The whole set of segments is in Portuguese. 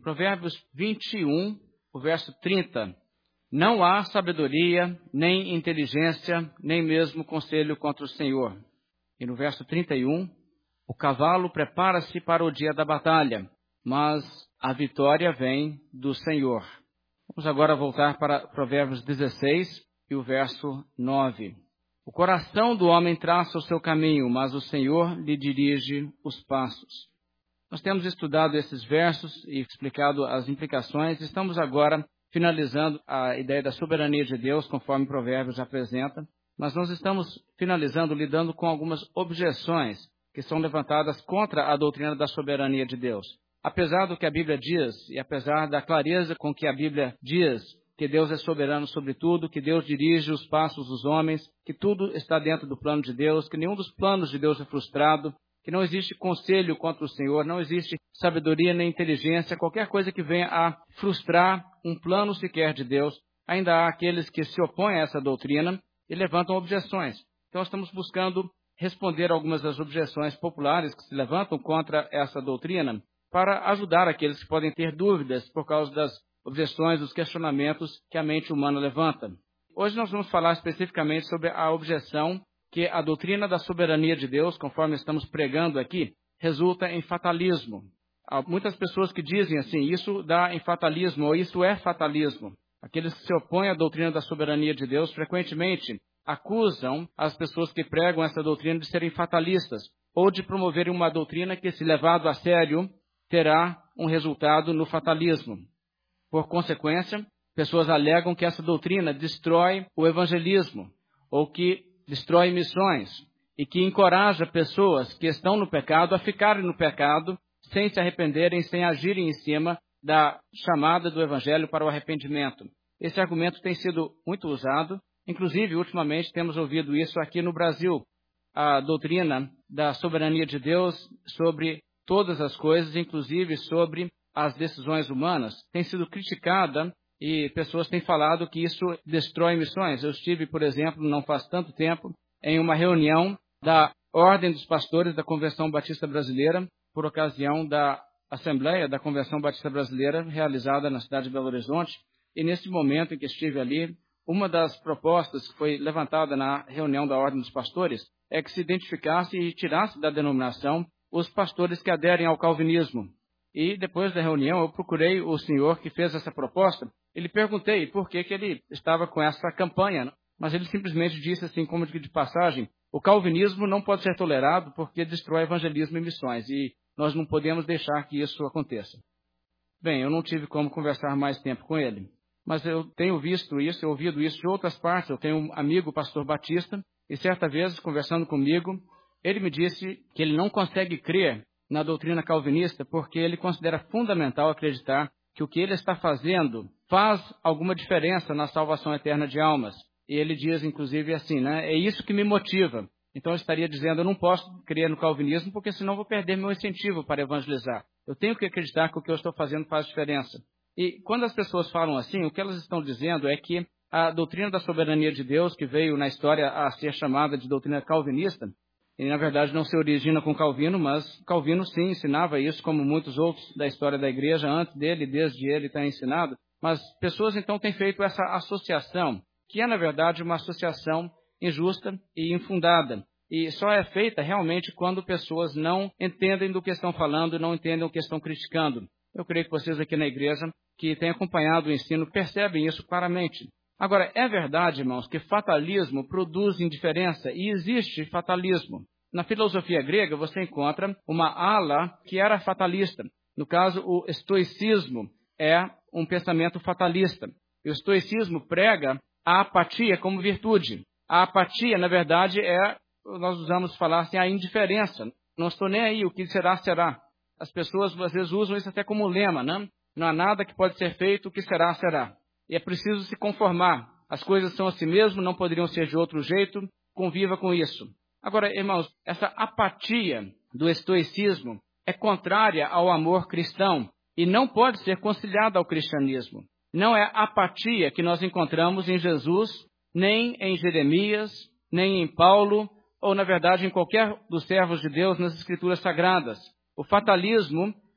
Provérbios 21, o verso 30. Não há sabedoria, nem inteligência, nem mesmo conselho contra o Senhor. E no verso 31, o cavalo prepara-se para o dia da batalha, mas a vitória vem do Senhor. Vamos agora voltar para Provérbios 16 e o verso 9. O coração do homem traça o seu caminho, mas o Senhor lhe dirige os passos. Nós temos estudado esses versos e explicado as implicações. Estamos agora finalizando a ideia da soberania de Deus, conforme Provérbios apresenta. Mas nós estamos finalizando lidando com algumas objeções que são levantadas contra a doutrina da soberania de Deus. Apesar do que a Bíblia diz, e apesar da clareza com que a Bíblia diz que Deus é soberano sobre tudo, que Deus dirige os passos dos homens, que tudo está dentro do plano de Deus, que nenhum dos planos de Deus é frustrado, que não existe conselho contra o Senhor, não existe sabedoria nem inteligência, qualquer coisa que venha a frustrar um plano sequer de Deus, ainda há aqueles que se opõem a essa doutrina e levantam objeções. Então, estamos buscando responder algumas das objeções populares que se levantam contra essa doutrina, para ajudar aqueles que podem ter dúvidas por causa das objeções, dos questionamentos que a mente humana levanta. Hoje nós vamos falar especificamente sobre a objeção que a doutrina da soberania de Deus, conforme estamos pregando aqui, resulta em fatalismo. Há muitas pessoas que dizem assim, isso dá em fatalismo, ou isso é fatalismo. Aqueles que se opõem à doutrina da soberania de Deus, frequentemente acusam as pessoas que pregam essa doutrina de serem fatalistas, ou de promoverem uma doutrina que, se levado a sério, terá um resultado no fatalismo. Por consequência, pessoas alegam que essa doutrina destrói o evangelismo, ou que destrói missões, e que encoraja pessoas que estão no pecado a ficarem no pecado, sem se arrependerem, sem agirem em cima da chamada do evangelho para o arrependimento. Esse argumento tem sido muito usado, inclusive, ultimamente, temos ouvido isso aqui no Brasil. A doutrina da soberania de Deus sobre todas as coisas, inclusive sobre as decisões humanas, tem sido criticada e pessoas têm falado que isso destrói missões. Eu estive, por exemplo, não faz tanto tempo, em uma reunião da Ordem dos Pastores da Convenção Batista Brasileira, por ocasião da Assembleia da Convenção Batista Brasileira, realizada na cidade de Belo Horizonte. E nesse momento em que estive ali, uma das propostas que foi levantada na reunião da Ordem dos Pastores é que se identificasse e tirasse da denominação os pastores que aderem ao calvinismo. E depois da reunião eu procurei o senhor que fez essa proposta e lhe perguntei por que ele estava com essa campanha, mas ele simplesmente disse assim, como de passagem, o calvinismo não pode ser tolerado porque destrói evangelismo e missões e nós não podemos deixar que isso aconteça. Bem, eu não tive como conversar mais tempo com ele, mas eu tenho visto isso, ouvido isso de outras partes. Eu tenho um amigo, pastor Batista, e certa vez, conversando comigo, ele me disse que ele não consegue crer na doutrina calvinista porque ele considera fundamental acreditar que o que ele está fazendo faz alguma diferença na salvação eterna de almas. E ele diz, inclusive, assim, né? É isso que me motiva. Então, eu estaria dizendo, eu não posso crer no calvinismo porque senão vou perder meu incentivo para evangelizar. Eu tenho que acreditar que o que eu estou fazendo faz diferença. E quando as pessoas falam assim, o que elas estão dizendo é que a doutrina da soberania de Deus, que veio na história a ser chamada de doutrina calvinista, e na verdade não se origina com Calvino, mas Calvino sim ensinava isso, como muitos outros da história da igreja antes dele, desde ele tem ensinado. Mas pessoas então têm feito essa associação, que é na verdade uma associação injusta e infundada. E só é feita realmente quando pessoas não entendem do que estão falando, não entendem o que estão criticando. Eu creio que vocês aqui na igreja, que têm acompanhado o ensino, percebem isso claramente. Agora, é verdade, irmãos, que fatalismo produz indiferença e existe fatalismo. Na filosofia grega, você encontra uma ala que era fatalista. No caso, o estoicismo é um pensamento fatalista. E o estoicismo prega a apatia como virtude. A apatia, na verdade, nós usamos falar assim, a indiferença. Não estou nem aí, o que será, será. As pessoas, às vezes, usam isso até como lema, né? Não há nada que pode ser feito, o que será, será. E é preciso se conformar. As coisas são assim mesmo, não poderiam ser de outro jeito, conviva com isso. Agora, irmãos, essa apatia do estoicismo é contrária ao amor cristão e não pode ser conciliada ao cristianismo. Não é apatia que nós encontramos em Jesus, nem em Jeremias, nem em Paulo, ou, na verdade, em qualquer dos servos de Deus nas Escrituras Sagradas. O fatalismo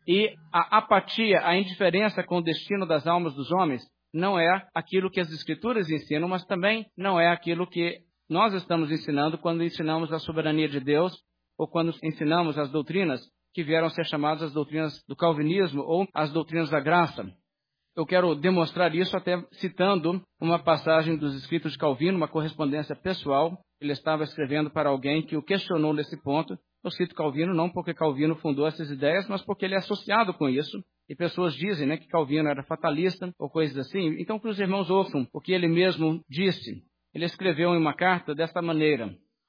E a apatia, a indiferença com o destino das almas dos homens, não é aquilo que as Escrituras ensinam, mas também não é aquilo que nós estamos ensinando quando ensinamos a soberania de Deus ou quando ensinamos as doutrinas que vieram a ser chamadas as doutrinas do calvinismo ou as doutrinas da graça. Eu quero demonstrar isso até citando uma passagem dos escritos de Calvino, uma correspondência pessoal. Ele estava escrevendo para alguém que o questionou nesse ponto. Eu cito Calvino não porque Calvino fundou essas ideias, mas porque ele é associado com isso. E pessoas dizem, que Calvino era fatalista ou coisas assim. Então, que os irmãos ouçam o que ele mesmo disse. Ele escreveu em uma carta desta maneira: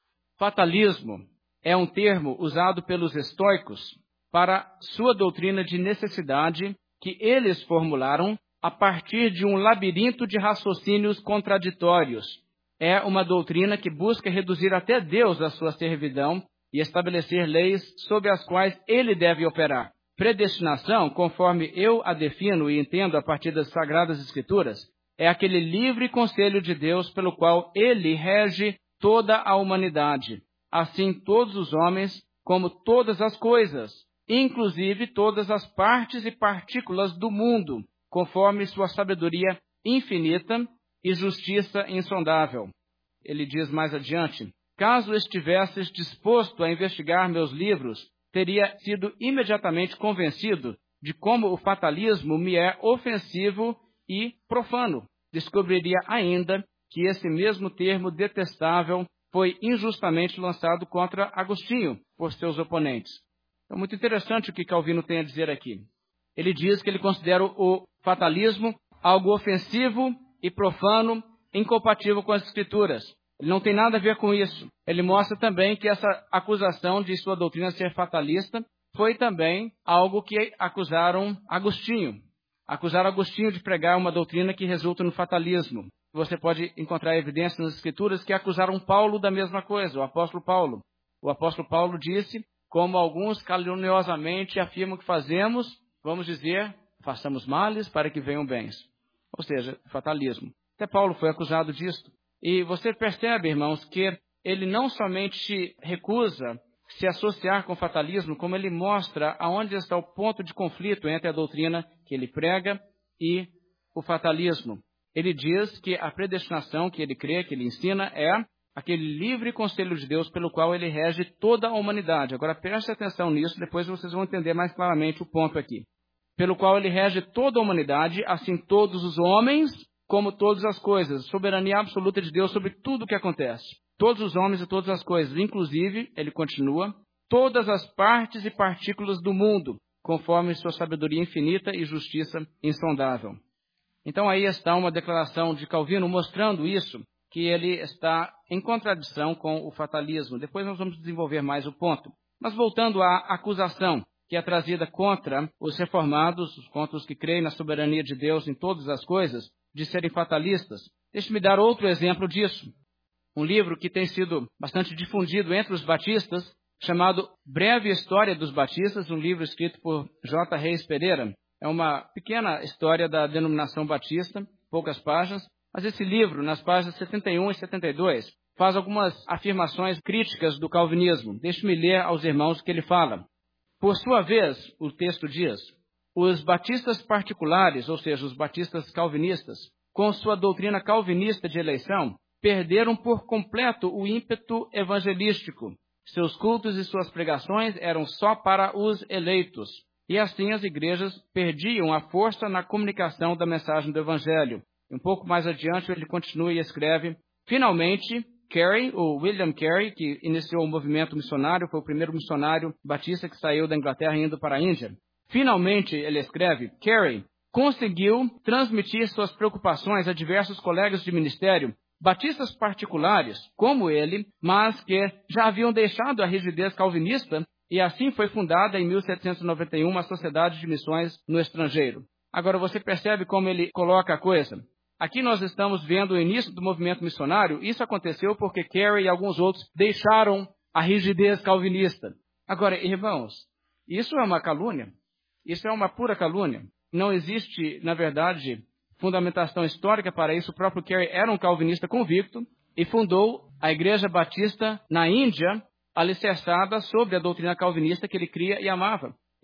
fatalismo é um termo usado pelos estoicos para sua doutrina de necessidade que eles formularam a partir de um labirinto de raciocínios contraditórios. É uma doutrina que busca reduzir até Deus a sua servidão e estabelecer leis sob as quais ele deve operar. Predestinação, conforme eu a defino e entendo a partir das Sagradas Escrituras, é aquele livre conselho de Deus pelo qual ele rege toda a humanidade, assim todos os homens como todas as coisas, inclusive todas as partes e partículas do mundo, conforme sua sabedoria infinita e justiça insondável. Ele diz mais adiante: caso estivesses disposto a investigar meus livros, teria sido imediatamente convencido de como o fatalismo me é ofensivo e profano. Descobriria ainda que esse mesmo termo detestável foi injustamente lançado contra Agostinho por seus oponentes. É muito interessante o que Calvino tem a dizer aqui. Ele diz que ele considera o fatalismo algo ofensivo e profano, incompatível com as Escrituras. Ele não tem nada a ver com isso. Ele mostra também que essa acusação de sua doutrina ser fatalista foi também algo que acusaram Agostinho. Acusaram Agostinho de pregar uma doutrina que resulta no fatalismo. Você pode encontrar evidências nas Escrituras que acusaram Paulo da mesma coisa, o apóstolo Paulo. O apóstolo Paulo disse: como alguns caluniosamente afirmam que fazemos, vamos dizer, façamos males para que venham bens. Ou seja, fatalismo. Até Paulo foi acusado disso. E você percebe, irmãos, que ele não somente recusa se associar com o fatalismo, como ele mostra aonde está o ponto de conflito entre a doutrina que ele prega e o fatalismo. Ele diz que a predestinação que ele crê, que ele ensina, é aquele livre conselho de Deus pelo qual ele rege toda a humanidade. Agora preste atenção nisso, depois vocês vão entender mais claramente o ponto aqui. Pelo qual ele rege toda a humanidade, assim todos os homens, como todas as coisas. Soberania absoluta de Deus sobre tudo o que acontece. Todos os homens e todas as coisas, inclusive, ele continua, todas as partes e partículas do mundo, conforme sua sabedoria infinita e justiça insondável. Então aí está uma declaração de Calvino mostrando isso, que ele está em contradição com o fatalismo. Depois nós vamos desenvolver mais o ponto. Mas voltando à acusação que é trazida contra os reformados, contra os que creem na soberania de Deus em todas as coisas, de serem fatalistas. Deixe-me dar outro exemplo disso. Um livro que tem sido bastante difundido entre os batistas, chamado Breve História dos Batistas, um livro escrito por J. Reis Pereira. É uma pequena história da denominação batista, poucas páginas, mas esse livro, nas páginas 71 e 72, faz algumas afirmações críticas do calvinismo. Deixe-me ler aos irmãos o que ele fala. Por sua vez, o texto diz: os batistas particulares, ou seja, os batistas calvinistas, com sua doutrina calvinista de eleição, perderam por completo o ímpeto evangelístico. Seus cultos e suas pregações eram só para os eleitos. E assim as igrejas perdiam a força na comunicação da mensagem do evangelho. Um pouco mais adiante ele continua e escreve: finalmente, Carey, o William Carey, que iniciou o movimento missionário, foi o primeiro missionário batista que saiu da Inglaterra indo para a Índia. Finalmente, ele escreve, Carey conseguiu transmitir suas preocupações a diversos colegas de ministério, batistas particulares, como ele, mas que já haviam deixado a rigidez calvinista, e assim foi fundada em 1791 uma sociedade de missões no estrangeiro. Agora você percebe como ele coloca a coisa? Aqui nós estamos vendo o início do movimento missionário. Isso aconteceu porque Carey e alguns outros deixaram a rigidez calvinista. Agora, irmãos, isso é uma calúnia. Isso é uma pura calúnia. Não existe, na verdade, fundamentação histórica para isso. O próprio Carey era um calvinista convicto e fundou a Igreja Batista na Índia, alicerçada sobre a doutrina calvinista que ele cria e amava.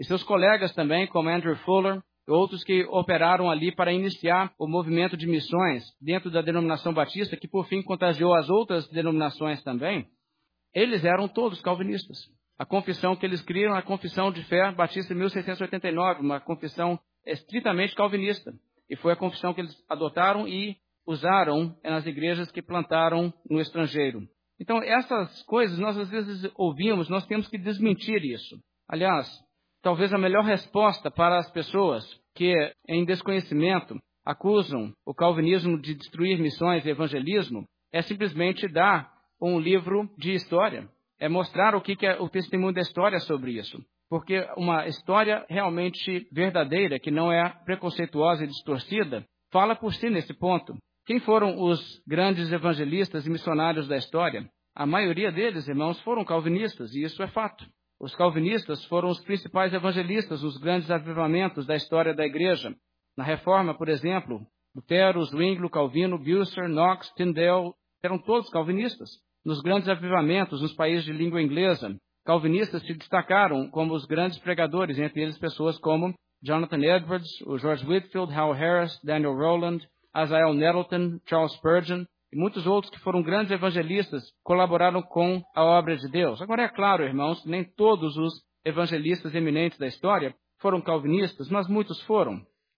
e seus colegas também, como Andrew Fuller, outros que operaram ali para iniciar o movimento de missões dentro da denominação batista, que por fim contagiou as outras denominações também, eles eram todos calvinistas. A confissão que eles criam é a Confissão de Fé Batista de 1689, uma confissão estritamente calvinista. E foi a confissão que eles adotaram e usaram nas igrejas que plantaram no estrangeiro. Então, essas coisas nós às vezes ouvimos, nós temos que desmentir isso. Aliás, talvez a melhor resposta para as pessoas que, em desconhecimento, acusam o calvinismo de destruir missões e evangelismo, é simplesmente dar um livro de história. É mostrar o que é o testemunho da história sobre isso. Porque uma história realmente verdadeira, que não é preconceituosa e distorcida, fala por si nesse ponto. Quem foram os grandes evangelistas e missionários da história? A maioria deles, irmãos, foram calvinistas, e isso é fato. Os calvinistas foram os principais evangelistas nos grandes avivamentos da história da igreja. Na Reforma, por exemplo, Lutero, Zwinglio, Calvino, Bucer, Knox, Tyndale, eram todos calvinistas. Nos grandes avivamentos nos países de língua inglesa, calvinistas se destacaram como os grandes pregadores, entre eles pessoas como Jonathan Edwards, o George Whitefield, Hal Harris, Daniel Rowland, Asael Nettleton, Charles Spurgeon e muitos outros que foram grandes evangelistas, colaboraram com a obra de Deus. Agora é claro, irmãos, nem todos os evangelistas eminentes da história foram calvinistas, mas muitos foram.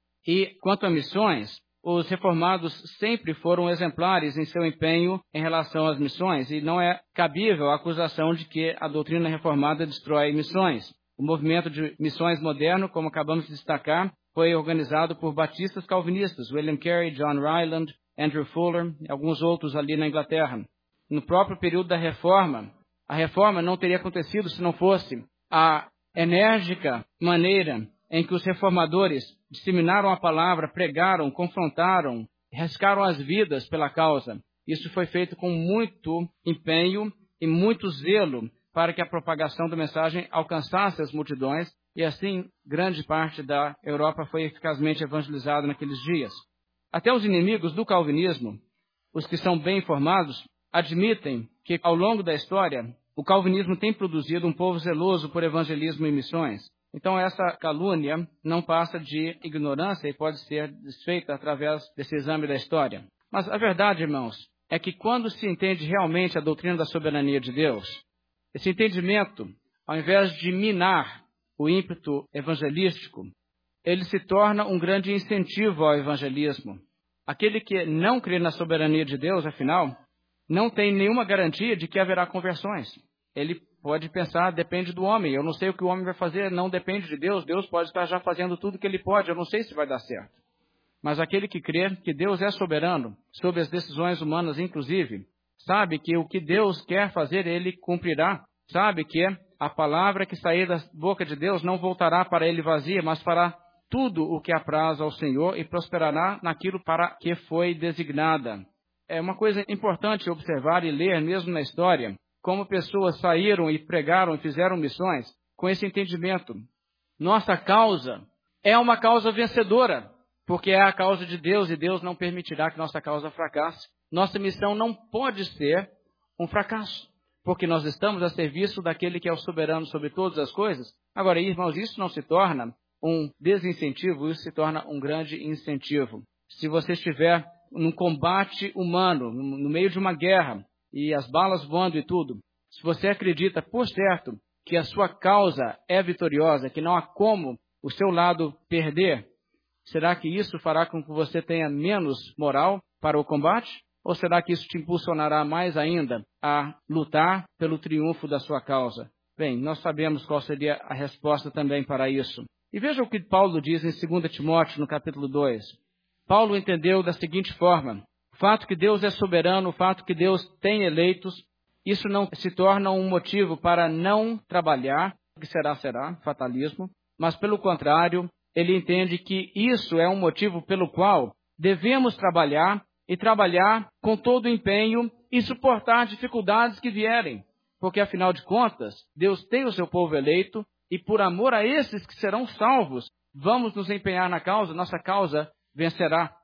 E quanto a missões, os reformados sempre foram exemplares em seu empenho em relação às missões, e não é cabível a acusação de que a doutrina reformada destrói missões. O movimento de missões moderno, como acabamos de destacar, foi organizado por batistas calvinistas, William Carey, John Ryland, Andrew Fuller e alguns outros ali na Inglaterra. No próprio período da Reforma, a Reforma não teria acontecido se não fosse a enérgica maneira em que os reformadores disseminaram a palavra, pregaram, confrontaram, arriscaram as vidas pela causa. Isso foi feito com muito empenho e muito zelo para que a propagação da mensagem alcançasse as multidões, e assim grande parte da Europa foi eficazmente evangelizada naqueles dias. Até os inimigos do calvinismo, os que são bem informados, admitem que ao longo da história o calvinismo tem produzido um povo zeloso por evangelismo e missões. Então essa calúnia não passa de ignorância e pode ser desfeita através desse exame da história. Mas a verdade, irmãos, é que quando se entende realmente a doutrina da soberania de Deus, esse entendimento, ao invés de minar o ímpeto evangelístico, ele se torna um grande incentivo ao evangelismo. Aquele que não crê na soberania de Deus, afinal, não tem nenhuma garantia de que haverá conversões. Ele pode pensar, depende do homem. Eu não sei o que o homem vai fazer, não depende de Deus. Deus pode estar já fazendo tudo o que ele pode, eu não sei se vai dar certo. Mas aquele que crê que Deus é soberano sobre as decisões humanas, inclusive, sabe que o que Deus quer fazer, ele cumprirá. Sabe que a palavra que sair da boca de Deus não voltará para ele vazia, mas fará tudo o que apraz ao Senhor e prosperará naquilo para que foi designada. É uma coisa importante observar e ler, mesmo na história, como pessoas saíram e pregaram e fizeram missões com esse entendimento. Nossa causa é uma causa vencedora, porque é a causa de Deus e Deus não permitirá que nossa causa fracasse. Nossa missão não pode ser um fracasso, porque nós estamos a serviço daquele que é o soberano sobre todas as coisas. Agora, irmãos, isso não se torna um desincentivo, isso se torna um grande incentivo. Se você estiver num combate humano, no meio de uma guerra, e as balas voando e tudo, se você acredita, por certo, que a sua causa é vitoriosa, que não há como o seu lado perder, será que isso fará com que você tenha menos moral para o combate? Ou será que isso te impulsionará mais ainda a lutar pelo triunfo da sua causa? Bem, nós sabemos qual seria a resposta também para isso. E veja o que Paulo diz em 2 Timóteo, no capítulo 2. Paulo entendeu da seguinte forma: o fato que Deus é soberano, o fato que Deus tem eleitos, isso não se torna um motivo para não trabalhar, o que será, fatalismo, mas pelo contrário, ele entende que isso é um motivo pelo qual devemos trabalhar e trabalhar com todo o empenho e suportar dificuldades que vierem, porque afinal de contas, Deus tem o seu povo eleito e por amor a esses que serão salvos, vamos nos empenhar na causa, nossa causa vencerá.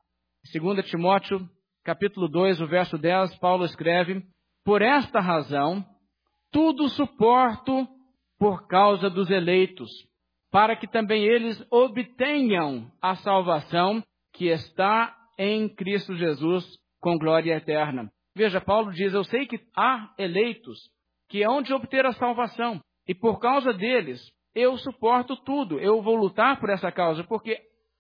2 Timóteo, capítulo 2, o verso 10, Paulo escreve: por esta razão, tudo suporto por causa dos eleitos, para que também eles obtenham a salvação que está em Cristo Jesus com glória eterna. Veja, Paulo diz, eu sei que há eleitos que hão de obter a salvação, e por causa deles eu suporto tudo, eu vou lutar por essa causa, porque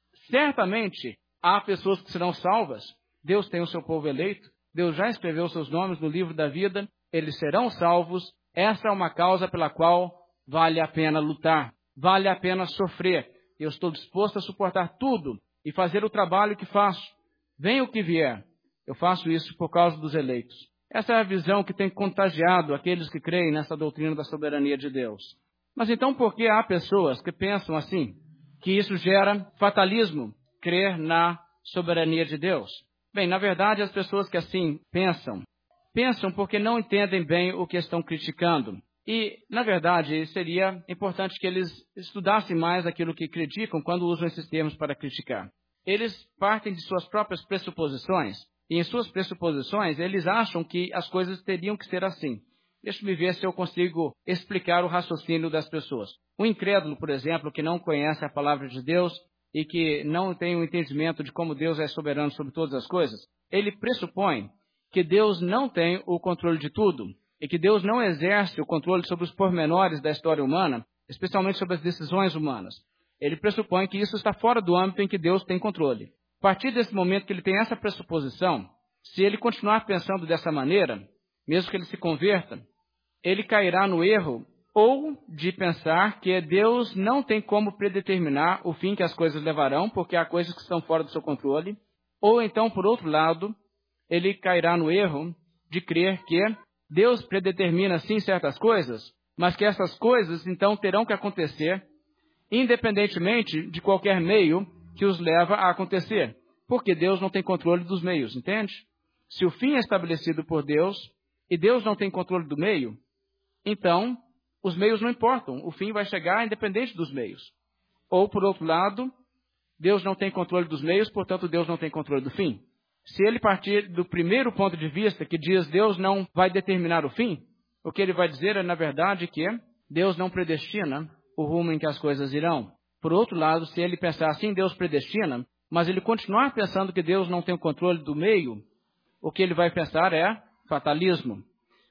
certamente há pessoas que serão salvas. Deus tem o seu povo eleito, Deus já escreveu seus nomes no livro da vida, eles serão salvos. Essa é uma causa pela qual vale a pena lutar, vale a pena sofrer. Eu estou disposto a suportar tudo e fazer o trabalho que faço. Venha o que vier, eu faço isso por causa dos eleitos. Essa é a visão que tem contagiado aqueles que creem nessa doutrina da soberania de Deus. Mas então por que há pessoas que pensam assim? Que isso gera fatalismo, crer na soberania de Deus? Bem, na verdade, as pessoas que assim pensam porque não entendem bem o que estão criticando. E, na verdade, seria importante que eles estudassem mais aquilo que criticam quando usam esses termos para criticar. Eles partem de suas próprias pressuposições, e em suas pressuposições eles acham que as coisas teriam que ser assim. Deixa-me ver se eu consigo explicar o raciocínio das pessoas. Um incrédulo, por exemplo, que não conhece a palavra de Deus e que não tem um entendimento de como Deus é soberano sobre todas as coisas, ele pressupõe que Deus não tem o controle de tudo e que Deus não exerce o controle sobre os pormenores da história humana, especialmente sobre as decisões humanas. Ele pressupõe que isso está fora do âmbito em que Deus tem controle. A partir desse momento que ele tem essa pressuposição, se ele continuar pensando dessa maneira, mesmo que ele se converta, ele cairá no erro ou de pensar que Deus não tem como predeterminar o fim que as coisas levarão, porque há coisas que estão fora do seu controle, ou então, por outro lado, ele cairá no erro de crer que Deus predetermina sim certas coisas, mas que essas coisas então terão que acontecer independentemente de qualquer meio que os leva a acontecer, porque Deus não tem controle dos meios, entende? Se o fim é estabelecido por Deus e Deus não tem controle do meio, então os meios não importam, o fim vai chegar independente dos meios. Ou, por outro lado, Deus não tem controle dos meios, portanto Deus não tem controle do fim. Se ele partir do primeiro ponto de vista, que diz Deus não vai determinar o fim, o que ele vai dizer é, na verdade, que Deus não predestina o rumo em que as coisas irão. Por outro lado, se ele pensar assim, Deus predestina, mas ele continuar pensando que Deus não tem o controle do meio, o que ele vai pensar é fatalismo.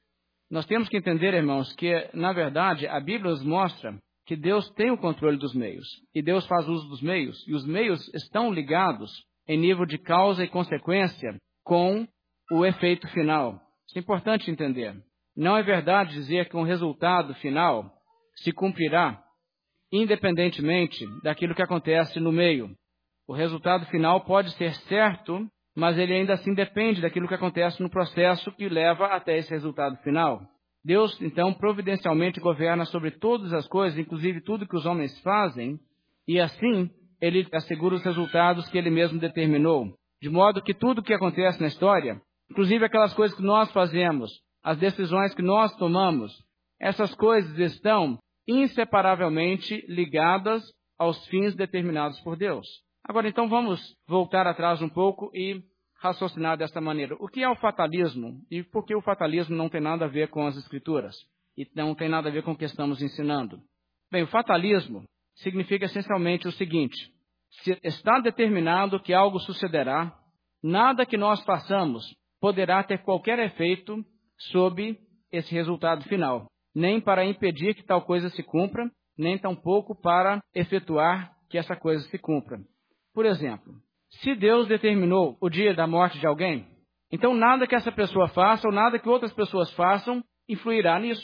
Nós temos que entender, irmãos, que, na verdade, a Bíblia nos mostra que Deus tem o controle dos meios, e Deus faz uso dos meios, e os meios estão ligados em nível de causa e consequência com o efeito final. Isso é importante entender. Não é verdade dizer que um resultado final se cumprirá independentemente daquilo que acontece no meio. O resultado final pode ser certo, mas ele ainda assim depende daquilo que acontece no processo que leva até esse resultado final. Deus, então, providencialmente governa sobre todas as coisas, inclusive tudo que os homens fazem, e assim ele assegura os resultados que ele mesmo determinou. De modo que tudo o que acontece na história, inclusive aquelas coisas que nós fazemos, as decisões que nós tomamos, essas coisas estão inseparavelmente ligadas aos fins determinados por Deus. Agora, então, vamos voltar atrás um pouco e raciocinar desta maneira. O que é o fatalismo? E por que o fatalismo não tem nada a ver com as Escrituras? E não tem nada a ver com o que estamos ensinando? Bem, o fatalismo significa essencialmente o seguinte: se está determinado que algo sucederá, nada que nós façamos poderá ter qualquer efeito sobre esse resultado final, nem para impedir que tal coisa se cumpra, nem tampouco para efetuar que essa coisa se cumpra. Por exemplo, se Deus determinou o dia da morte de alguém, então nada que essa pessoa faça ou nada que outras pessoas façam influirá nisso.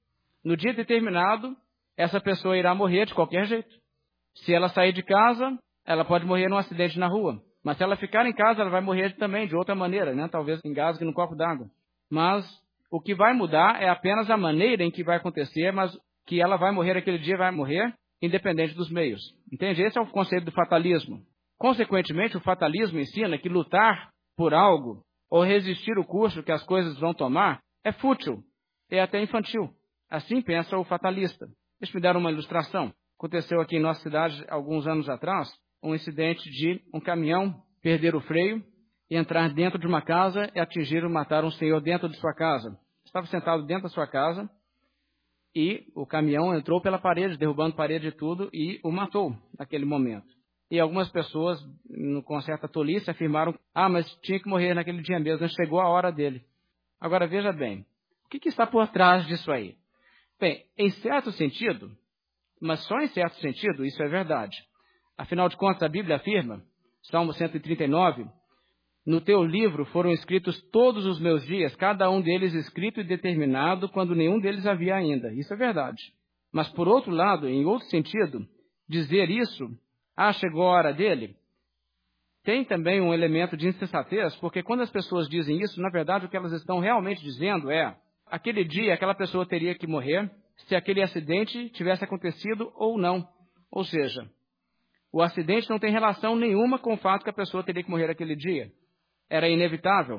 No dia determinado, essa pessoa irá morrer de qualquer jeito. Se ela sair de casa, ela pode morrer num acidente na rua. Mas se ela ficar em casa, ela vai morrer também de outra maneira, né? Talvez engasgue no copo d'água. Mas o que vai mudar é apenas a maneira em que vai acontecer, mas que ela vai morrer aquele dia, vai morrer, independente dos meios. Entende? Esse é o conceito do fatalismo. Consequentemente, o fatalismo ensina que lutar por algo ou resistir o curso que as coisas vão tomar é fútil, é até infantil. Assim pensa o fatalista. Deixa-me dar uma ilustração. Aconteceu aqui em nossa cidade, alguns anos atrás, um incidente de um caminhão perder o freio e entrar dentro de uma casa e atingir e matar um senhor dentro de sua casa. Estava sentado dentro da sua casa e o caminhão entrou pela parede, derrubando parede e tudo, e o matou naquele momento. E algumas pessoas, com certa tolice, afirmaram, mas tinha que morrer naquele dia mesmo, não chegou a hora dele. Agora, veja bem, o que está por trás disso aí? Bem, em certo sentido, mas só em certo sentido, isso é verdade. Afinal de contas, a Bíblia afirma, Salmo 139, no teu livro foram escritos todos os meus dias, cada um deles escrito e determinado, quando nenhum deles havia ainda. Isso é verdade. Mas, por outro lado, em outro sentido, dizer isso, chegou a hora dele, tem também um elemento de insensatez, porque quando as pessoas dizem isso, na verdade, o que elas estão realmente dizendo é, aquele dia aquela pessoa teria que morrer, se aquele acidente tivesse acontecido ou não. Ou seja, o acidente não tem relação nenhuma com o fato que a pessoa teria que morrer aquele dia. Era inevitável.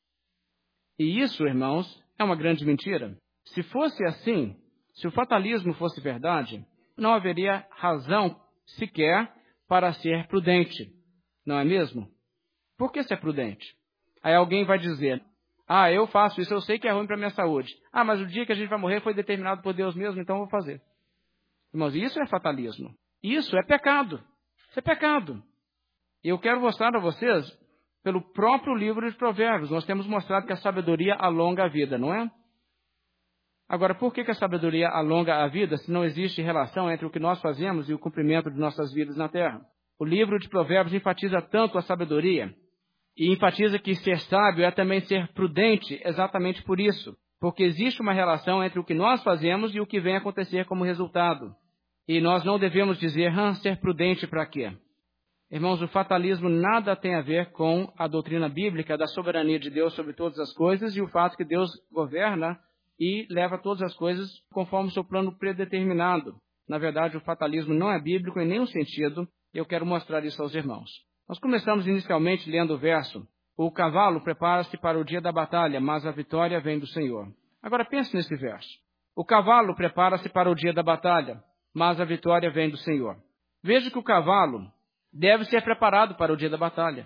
E isso, irmãos, é uma grande mentira. Se fosse assim, se o fatalismo fosse verdade, não haveria razão sequer para ser prudente. Não é mesmo? Por que ser prudente? Aí alguém vai dizer, eu faço isso, eu sei que é ruim para a minha saúde. Mas o dia que a gente vai morrer foi determinado por Deus mesmo, então eu vou fazer. Irmãos, isso é fatalismo. Isso é pecado. Isso é pecado. E eu quero mostrar a vocês, pelo próprio livro de Provérbios, nós temos mostrado que a sabedoria alonga a vida, não é? Agora, por que a sabedoria alonga a vida se não existe relação entre o que nós fazemos e o cumprimento de nossas vidas na terra? O livro de Provérbios enfatiza tanto a sabedoria e enfatiza que ser sábio é também ser prudente exatamente por isso, porque existe uma relação entre o que nós fazemos e o que vem acontecer como resultado. E nós não devemos dizer, ser prudente para quê? Irmãos, o fatalismo nada tem a ver com a doutrina bíblica da soberania de Deus sobre todas as coisas e o fato que Deus governa e leva todas as coisas conforme o seu plano predeterminado. Na verdade, o fatalismo não é bíblico em nenhum sentido e eu quero mostrar isso aos irmãos. Nós começamos inicialmente lendo o verso, o cavalo prepara-se para o dia da batalha, mas a vitória vem do Senhor. Agora pense nesse verso. O cavalo prepara-se para o dia da batalha, mas a vitória vem do Senhor. Veja que o cavalo deve ser preparado para o dia da batalha.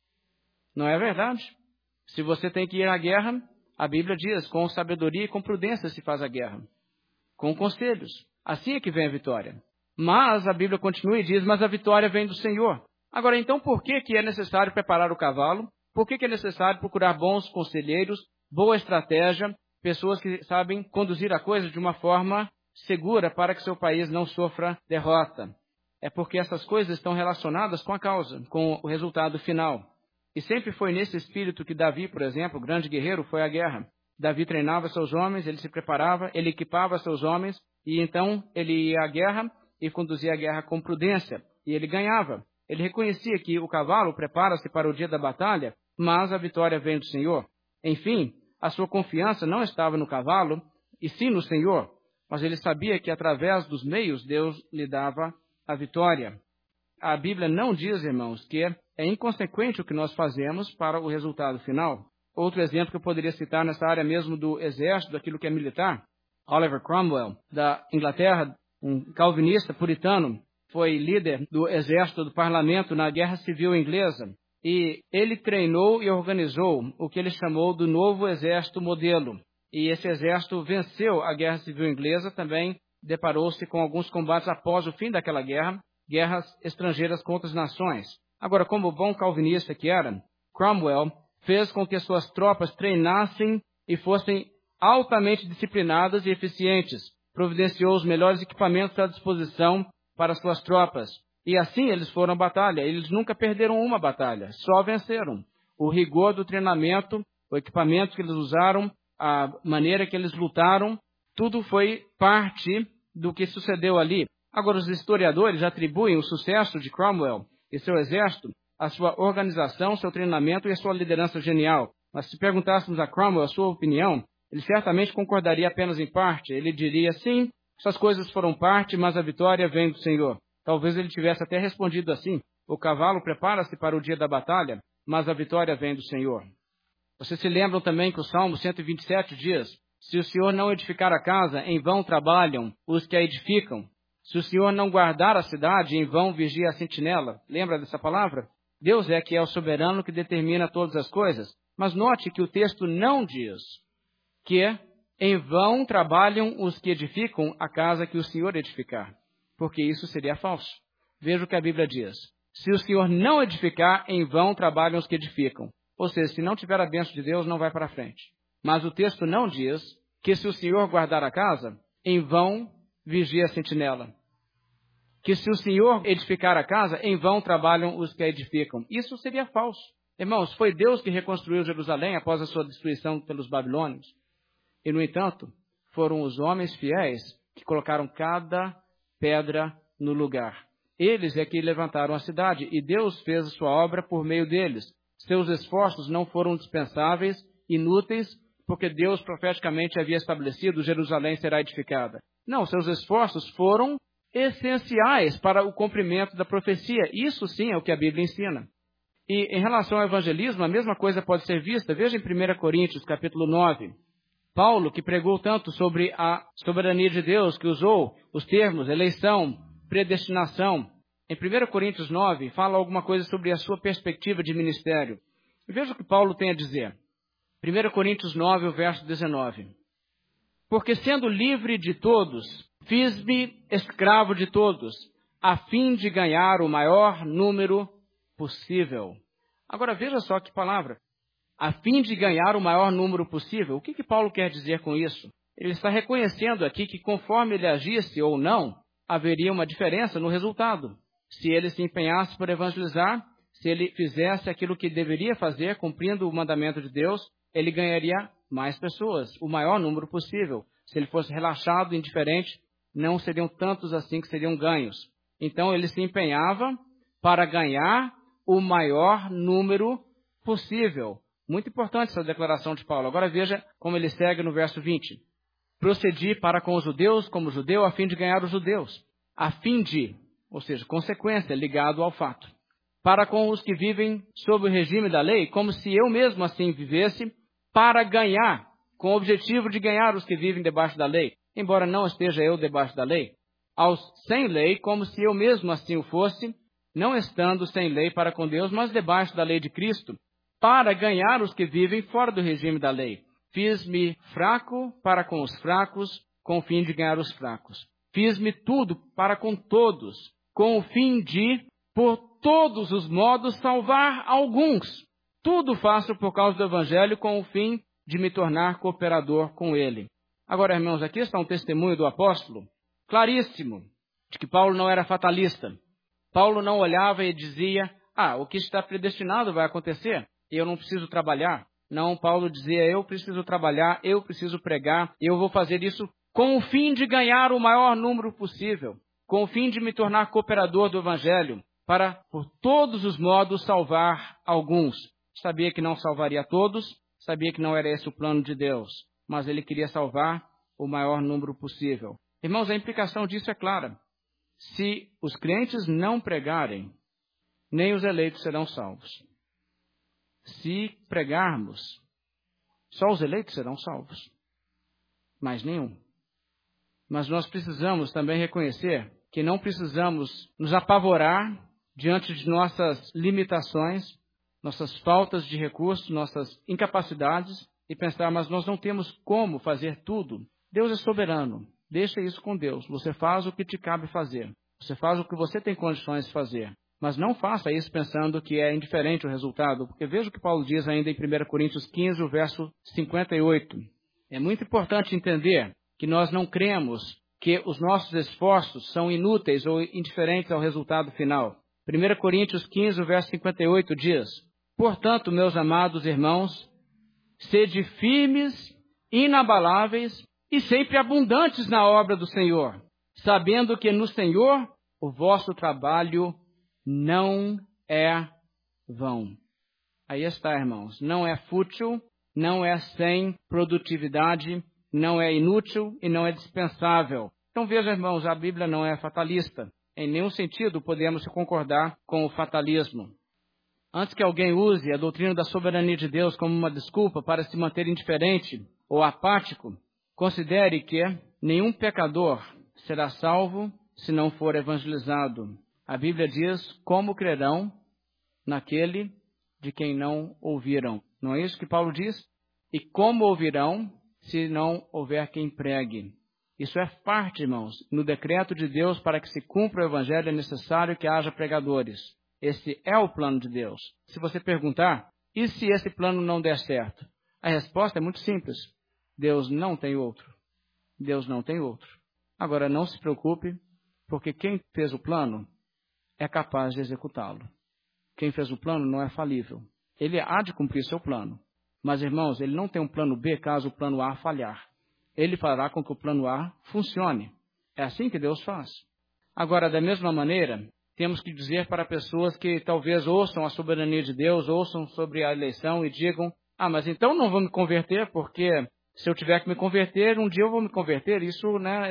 Não é verdade? Se você tem que ir à guerra, a Bíblia diz, com sabedoria e com prudência se faz a guerra. Com conselhos. Assim é que vem a vitória. Mas a Bíblia continua e diz, mas a vitória vem do Senhor. Agora, então, por que é necessário preparar o cavalo? Por que é necessário procurar bons conselheiros, boa estratégia, pessoas que sabem conduzir a coisa de uma forma segura para que seu país não sofra derrota? É porque essas coisas estão relacionadas com a causa, com o resultado final. E sempre foi nesse espírito que Davi, por exemplo, o grande guerreiro, foi à guerra. Davi treinava seus homens, ele se preparava, ele equipava seus homens, e então ele ia à guerra e conduzia a guerra com prudência, e ele ganhava. Ele reconhecia que o cavalo prepara-se para o dia da batalha, mas a vitória vem do Senhor. Enfim, a sua confiança não estava no cavalo, e sim no Senhor, mas ele sabia que através dos meios Deus lhe dava a vitória. A Bíblia não diz, irmãos, que é inconsequente o que nós fazemos para o resultado final. Outro exemplo que eu poderia citar nessa área mesmo do exército, daquilo que é militar, Oliver Cromwell, da Inglaterra, um calvinista puritano, foi líder do exército do parlamento na Guerra Civil Inglesa. E ele treinou e organizou o que ele chamou do novo exército modelo. E esse exército venceu a Guerra Civil Inglesa, também deparou-se com alguns combates após o fim daquela guerra, guerras estrangeiras contra as nações. Agora, como bom calvinista que era, Cromwell fez com que suas tropas treinassem e fossem altamente disciplinadas e eficientes. Providenciou os melhores equipamentos à disposição para suas tropas. E assim eles foram à batalha. Eles nunca perderam uma batalha, só venceram. O rigor do treinamento, o equipamento que eles usaram, a maneira que eles lutaram, tudo foi parte do que sucedeu ali. Agora, os historiadores atribuem o sucesso de Cromwell e seu exército à sua organização, seu treinamento e à sua liderança genial. Mas se perguntássemos a Cromwell a sua opinião, ele certamente concordaria apenas em parte. Ele diria, sim, essas coisas foram parte, mas a vitória vem do Senhor. Talvez ele tivesse até respondido assim, o cavalo prepara-se para o dia da batalha, mas a vitória vem do Senhor. Vocês se lembram também que o Salmo 127 diz, se o Senhor não edificar a casa, em vão trabalham os que a edificam. Se o Senhor não guardar a cidade, em vão vigia a sentinela. Lembra dessa palavra? Deus é que é o soberano que determina todas as coisas. Mas note que o texto não diz que Em vão trabalham os que edificam a casa que o Senhor edificar, porque isso seria falso. Veja o que a Bíblia diz. Se o Senhor não edificar, em vão trabalham os que edificam. Ou seja, se não tiver a bênção de Deus, não vai para frente. Mas o texto não diz que se o Senhor guardar a casa, em vão vigia a sentinela. Que se o Senhor edificar a casa, em vão trabalham os que a edificam. Isso seria falso. Irmãos, foi Deus que reconstruiu Jerusalém após a sua destruição pelos babilônios. E, no entanto, foram os homens fiéis que colocaram cada pedra no lugar. Eles é que levantaram a cidade, e Deus fez a sua obra por meio deles. Seus esforços não foram dispensáveis, inúteis, porque Deus profeticamente havia estabelecido: Jerusalém será edificada. Não, seus esforços foram essenciais para o cumprimento da profecia. Isso sim é o que a Bíblia ensina. E em relação ao evangelismo, a mesma coisa pode ser vista. Veja em 1 Coríntios, capítulo 9. Paulo, que pregou tanto sobre a soberania de Deus, que usou os termos eleição, predestinação. Em 1 Coríntios 9, fala alguma coisa sobre a sua perspectiva de ministério. Veja o que Paulo tem a dizer. 1 Coríntios 9, o verso 19. Porque sendo livre de todos, fiz-me escravo de todos, a fim de ganhar o maior número possível. Agora veja só que palavra. A fim de ganhar o maior número possível. O que Paulo quer dizer com isso? Ele está reconhecendo aqui que conforme ele agisse ou não, haveria uma diferença no resultado. Se ele se empenhasse por evangelizar, se ele fizesse aquilo que deveria fazer, cumprindo o mandamento de Deus, ele ganharia mais pessoas, o maior número possível. Se ele fosse relaxado, indiferente, não seriam tantos assim que seriam ganhos. Então ele se empenhava para ganhar o maior número possível. Muito importante essa declaração de Paulo. Agora veja como ele segue no verso 20. Procedi para com os judeus como judeu a fim de ganhar os judeus. A fim de, ou seja, consequência, ligado ao fato. Para com os que vivem sob o regime da lei, como se eu mesmo assim vivesse, para ganhar, com o objetivo de ganhar os que vivem debaixo da lei, embora não esteja eu debaixo da lei. Aos sem lei, como se eu mesmo assim o fosse, não estando sem lei para com Deus, mas debaixo da lei de Cristo, para ganhar os que vivem fora do regime da lei. Fiz-me fraco para com os fracos, com o fim de ganhar os fracos. Fiz-me tudo para com todos, com o fim de, por todos os modos, salvar alguns. Tudo faço por causa do Evangelho, com o fim de me tornar cooperador com ele. Agora, irmãos, aqui está um testemunho do apóstolo, claríssimo, de que Paulo não era fatalista. Paulo não olhava e dizia: o que está predestinado vai acontecer. Eu não preciso trabalhar. Não, Paulo dizia: eu preciso trabalhar, eu preciso pregar, eu vou fazer isso com o fim de ganhar o maior número possível, com o fim de me tornar cooperador do Evangelho, para, por todos os modos, salvar alguns. Sabia que não salvaria todos, sabia que não era esse o plano de Deus, mas ele queria salvar o maior número possível. Irmãos, a implicação disso é clara. Se os crentes não pregarem, nem os eleitos serão salvos. Se pregarmos, só os eleitos serão salvos, mais nenhum. Mas nós precisamos também reconhecer que não precisamos nos apavorar diante de nossas limitações, nossas faltas de recursos, nossas incapacidades, e pensar: mas nós não temos como fazer tudo. Deus é soberano, deixa isso com Deus. Você faz o que te cabe fazer, você faz o que você tem condições de fazer. Mas não faça isso pensando que é indiferente o resultado, porque veja o que Paulo diz ainda em 1 Coríntios 15, o verso 58. É muito importante entender que nós não cremos que os nossos esforços são inúteis ou indiferentes ao resultado final. 1 Coríntios 15, o verso 58 diz: portanto, meus amados irmãos, sede firmes, inabaláveis e sempre abundantes na obra do Senhor, sabendo que no Senhor o vosso trabalho não é vão. Aí está, irmãos. Não é fútil, não é sem produtividade, não é inútil e não é dispensável. Então veja, irmãos, a Bíblia não é fatalista. Em nenhum sentido podemos concordar com o fatalismo. Antes que alguém use a doutrina da soberania de Deus como uma desculpa para se manter indiferente ou apático, considere que nenhum pecador será salvo se não for evangelizado. A Bíblia diz: como crerão naquele de quem não ouviram. Não é isso que Paulo diz? E como ouvirão se não houver quem pregue. Isso é parte, irmãos. No decreto de Deus, para que se cumpra o Evangelho, é necessário que haja pregadores. Esse é o plano de Deus. Se você perguntar, e se esse plano não der certo? A resposta é muito simples. Deus não tem outro. Deus não tem outro. Agora, não se preocupe, porque quem fez o plano é capaz de executá-lo. Quem fez o plano não é falível. Ele há de cumprir seu plano. Mas, irmãos, ele não tem um plano B caso o plano A falhar. Ele fará com que o plano A funcione. É assim que Deus faz. Agora, da mesma maneira, temos que dizer para pessoas que talvez ouçam a soberania de Deus, ouçam sobre a eleição e digam, mas então não vou me converter, porque se eu tiver que me converter, um dia eu vou me converter. Isso,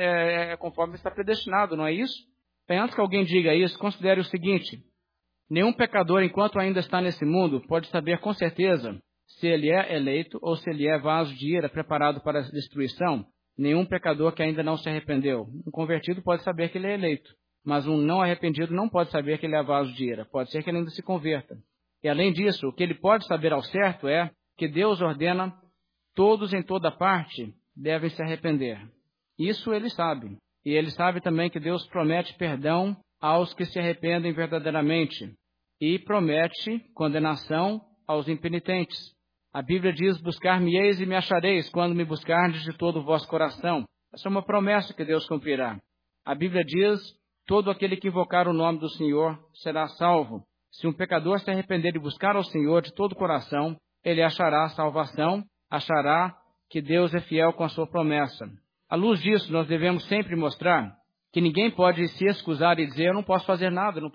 é conforme está predestinado, não é isso? Bem, antes que alguém diga isso, considere o seguinte: nenhum pecador, enquanto ainda está nesse mundo, pode saber com certeza se ele é eleito ou se ele é vaso de ira preparado para a destruição. Nenhum pecador que ainda não se arrependeu. Um convertido pode saber que ele é eleito, mas um não arrependido não pode saber que ele é vaso de ira. Pode ser que ele ainda se converta. E além disso, o que ele pode saber ao certo é que Deus ordena todos em toda parte devem se arrepender. Isso ele sabe. E ele sabe também que Deus promete perdão aos que se arrependem verdadeiramente e promete condenação aos impenitentes. A Bíblia diz, buscar-me-eis e me achareis quando me buscardes de todo o vosso coração. Essa é uma promessa que Deus cumprirá. A Bíblia diz, todo aquele que invocar o nome do Senhor será salvo. Se um pecador se arrepender e buscar ao Senhor de todo o coração, ele achará a salvação, achará que Deus é fiel com a sua promessa. À luz disso, nós devemos sempre mostrar que ninguém pode se excusar e dizer, eu não posso fazer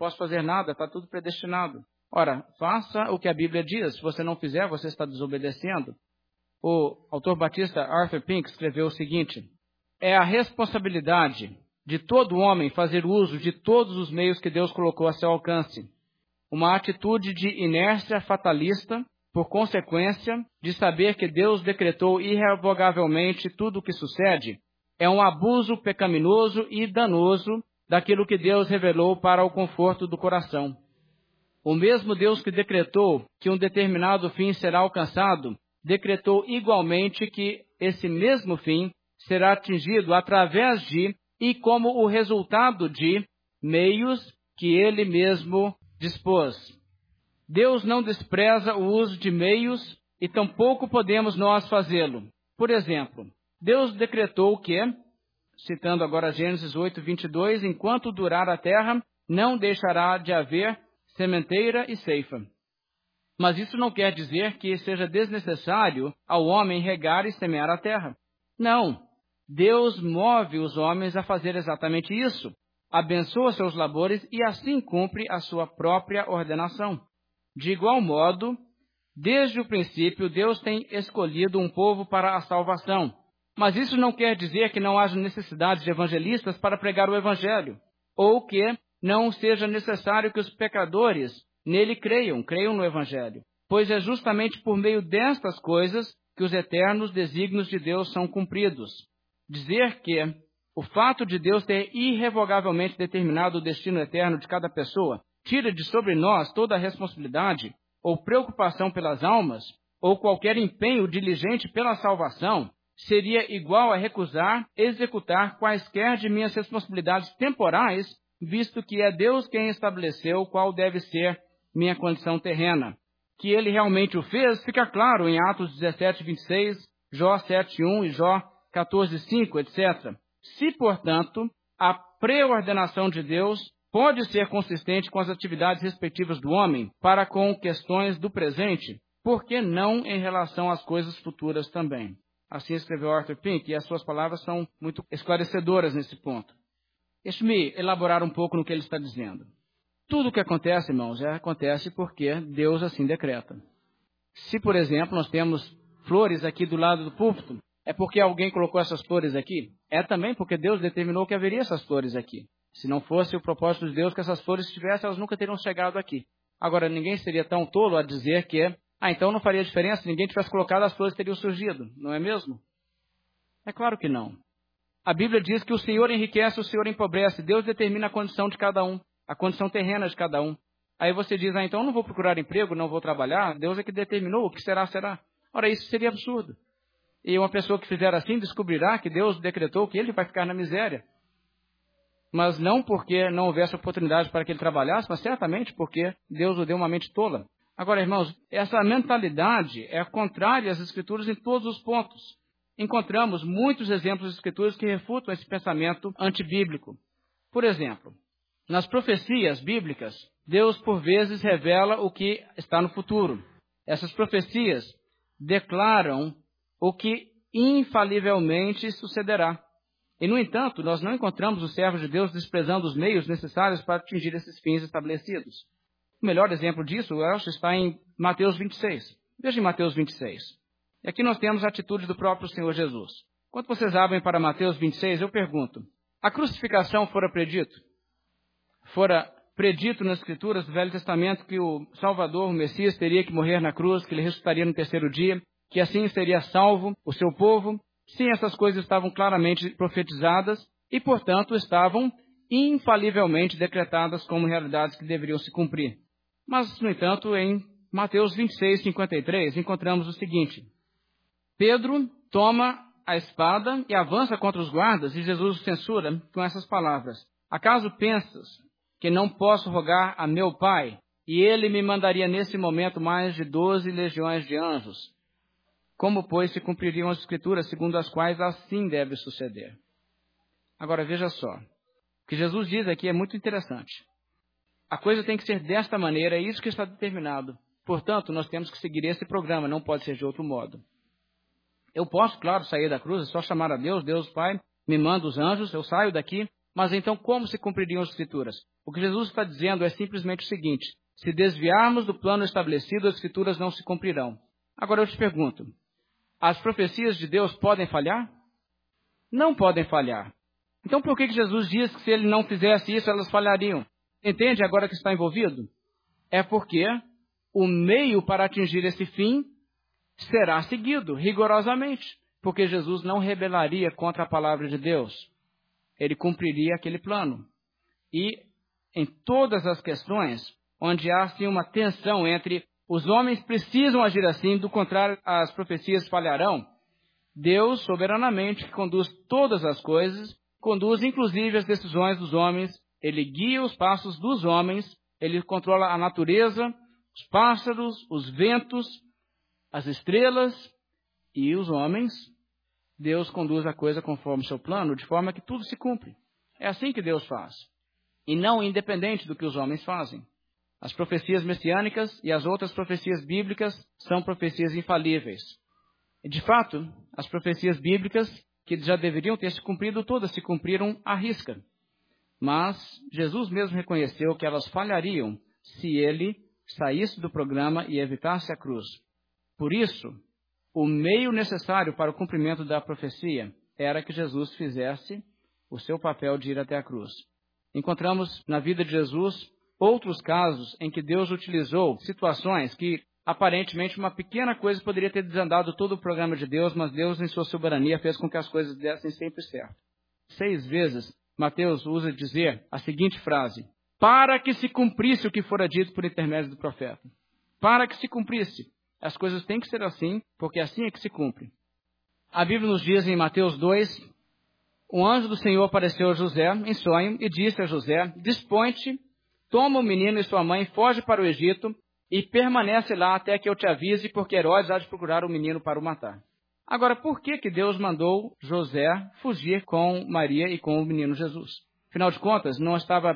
nada, está tudo predestinado. Ora, faça o que a Bíblia diz. Se você não fizer, você está desobedecendo. O autor batista Arthur Pink escreveu o seguinte: é a responsabilidade de todo homem fazer uso de todos os meios que Deus colocou a seu alcance. Uma atitude de inércia fatalista, por consequência de saber que Deus decretou irrevogavelmente tudo o que sucede, é um abuso pecaminoso e danoso daquilo que Deus revelou para o conforto do coração. O mesmo Deus que decretou que um determinado fim será alcançado, decretou igualmente que esse mesmo fim será atingido através de e como o resultado de meios que ele mesmo dispôs. Deus não despreza o uso de meios e tampouco podemos nós fazê-lo. Por exemplo, Deus decretou que, citando agora Gênesis 8:22, enquanto durar a terra, não deixará de haver sementeira e ceifa. Mas isso não quer dizer que seja desnecessário ao homem regar e semear a terra. Não. Deus move os homens a fazer exatamente isso. Abençoa seus labores e assim cumpre a sua própria ordenação. De igual modo, desde o princípio, Deus tem escolhido um povo para a salvação. Mas isso não quer dizer que não haja necessidade de evangelistas para pregar o evangelho, ou que não seja necessário que os pecadores nele creiam no evangelho, pois é justamente por meio destas coisas que os eternos desígnios de Deus são cumpridos. Dizer que o fato de Deus ter irrevogavelmente determinado o destino eterno de cada pessoa tira de sobre nós toda a responsabilidade ou preocupação pelas almas, ou qualquer empenho diligente pela salvação, seria igual a recusar executar quaisquer de minhas responsabilidades temporais, visto que é Deus quem estabeleceu qual deve ser minha condição terrena. Que ele realmente o fez, fica claro em Atos 17:26, Jó 7:1 e Jó 14:5, etc. Se, portanto, a preordenação de Deus pode ser consistente com as atividades respectivas do homem para com questões do presente, por que não em relação às coisas futuras também? Assim escreveu Arthur Pink, e as suas palavras são muito esclarecedoras nesse ponto. Deixe-me elaborar um pouco no que ele está dizendo. Tudo o que acontece, irmãos, acontece porque Deus assim decreta. Se, por exemplo, nós temos flores aqui do lado do púlpito, é porque alguém colocou essas flores aqui? É também porque Deus determinou que haveria essas flores aqui. Se não fosse o propósito de Deus que essas flores estivessem, elas nunca teriam chegado aqui. Agora, ninguém seria tão tolo a dizer que, então não faria diferença, se ninguém tivesse colocado, as flores teriam surgido, não é mesmo? É claro que não. A Bíblia diz que o Senhor enriquece, o Senhor empobrece. Deus determina a condição de cada um, a condição terrena de cada um. Aí você diz, então eu não vou procurar emprego, não vou trabalhar. Deus é que determinou, o que será, será. Ora, isso seria absurdo. E uma pessoa que fizer assim descobrirá que Deus decretou que ele vai ficar na miséria. Mas não porque não houvesse oportunidade para que ele trabalhasse, mas certamente porque Deus o deu uma mente tola. Agora, irmãos, essa mentalidade é contrária às Escrituras em todos os pontos. Encontramos muitos exemplos das Escrituras que refutam esse pensamento antibíblico. Por exemplo, nas profecias bíblicas, Deus por vezes revela o que está no futuro. Essas profecias declaram o que infalivelmente sucederá. E, no entanto, nós não encontramos os servos de Deus desprezando os meios necessários para atingir esses fins estabelecidos. O melhor exemplo disso, eu acho, está em Mateus 26. Veja em Mateus 26. E aqui nós temos a atitude do próprio Senhor Jesus. Quando vocês abrem para Mateus 26, eu pergunto, a crucificação fora predito? Fora predito nas Escrituras do Velho Testamento que o Salvador, o Messias, teria que morrer na cruz, que ele ressuscitaria no terceiro dia, que assim seria salvo o seu povo? Sim, essas coisas estavam claramente profetizadas e, portanto, estavam infalivelmente decretadas como realidades que deveriam se cumprir. Mas, no entanto, em Mateus 26, 53, encontramos o seguinte. Pedro toma a espada e avança contra os guardas e Jesus o censura com essas palavras. Acaso pensas que não posso rogar a meu Pai e ele me mandaria nesse momento mais de 12 legiões de anjos? Como, pois, se cumpririam as Escrituras segundo as quais assim deve suceder? Agora, veja só. O que Jesus diz aqui é muito interessante. A coisa tem que ser desta maneira, é isso que está determinado. Portanto, nós temos que seguir esse programa, não pode ser de outro modo. Eu posso, claro, sair da cruz, é só chamar a Deus, Deus Pai, me manda os anjos, eu saio daqui, mas então como se cumpririam as Escrituras? O que Jesus está dizendo é simplesmente o seguinte, se desviarmos do plano estabelecido, as Escrituras não se cumprirão. Agora eu te pergunto, as profecias de Deus podem falhar? Não podem falhar. Então por que Jesus diz que se ele não fizesse isso, elas falhariam? Entende agora que está envolvido? É porque o meio para atingir esse fim será seguido rigorosamente, porque Jesus não rebelaria contra a palavra de Deus. Ele cumpriria aquele plano. E em todas as questões onde há assim uma tensão entre os homens precisam agir assim, do contrário as profecias falharão, Deus soberanamente que conduz todas as coisas, conduz inclusive as decisões dos homens, ele guia os passos dos homens, ele controla a natureza, os pássaros, os ventos, as estrelas e os homens. Deus conduz a coisa conforme o seu plano, de forma que tudo se cumpre. É assim que Deus faz. E não independente do que os homens fazem. As profecias messiânicas e as outras profecias bíblicas são profecias infalíveis. E, de fato, as profecias bíblicas, que já deveriam ter se cumprido, todas se cumpriram à risca. Mas Jesus mesmo reconheceu que elas falhariam se ele saísse do programa e evitasse a cruz. Por isso, o meio necessário para o cumprimento da profecia era que Jesus fizesse o seu papel de ir até a cruz. Encontramos na vida de Jesus outros casos em que Deus utilizou situações que, aparentemente, uma pequena coisa poderia ter desandado todo o programa de Deus, mas Deus, em sua soberania, fez com que as coisas dessem sempre certo. 6 vezes, Mateus usa dizer a seguinte frase, para que se cumprisse o que fora dito por intermédio do profeta. Para que se cumprisse. As coisas têm que ser assim, porque assim é que se cumpre. A Bíblia nos diz em Mateus 2, um anjo do Senhor apareceu a José em sonho e disse a José, dispõe-te, toma o menino e sua mãe, foge para o Egito e permanece lá até que eu te avise, porque Herodes há de procurar o menino para o matar. Agora, por que Deus mandou José fugir com Maria e com o menino Jesus? Afinal de contas, não estava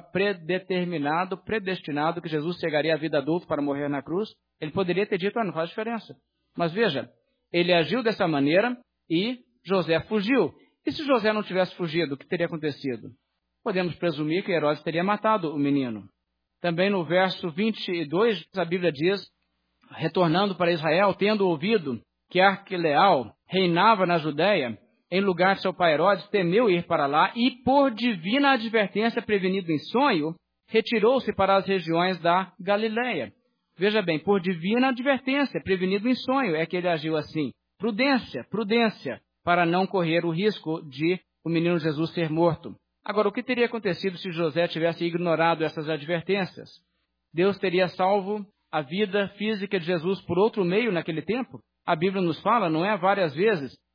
predestinado que Jesus chegaria à vida adulta para morrer na cruz? Ele poderia ter dito, não faz diferença. Mas veja, ele agiu dessa maneira e José fugiu. E se José não tivesse fugido, o que teria acontecido? Podemos presumir que Herodes teria matado o menino. Também no verso 22, a Bíblia diz, retornando para Israel, tendo ouvido que Arqueleal reinava na Judéia, em lugar de seu pai Herodes, temeu ir para lá e, por divina advertência prevenido em sonho, retirou-se para as regiões da Galileia. Veja bem, por divina advertência prevenido em sonho é que ele agiu assim. Prudência, para não correr o risco de o menino Jesus ser morto. Agora, o que teria acontecido se José tivesse ignorado essas advertências? Deus teria salvo a vida física de Jesus por outro meio naquele tempo? A Bíblia nos fala, não é, várias vezes,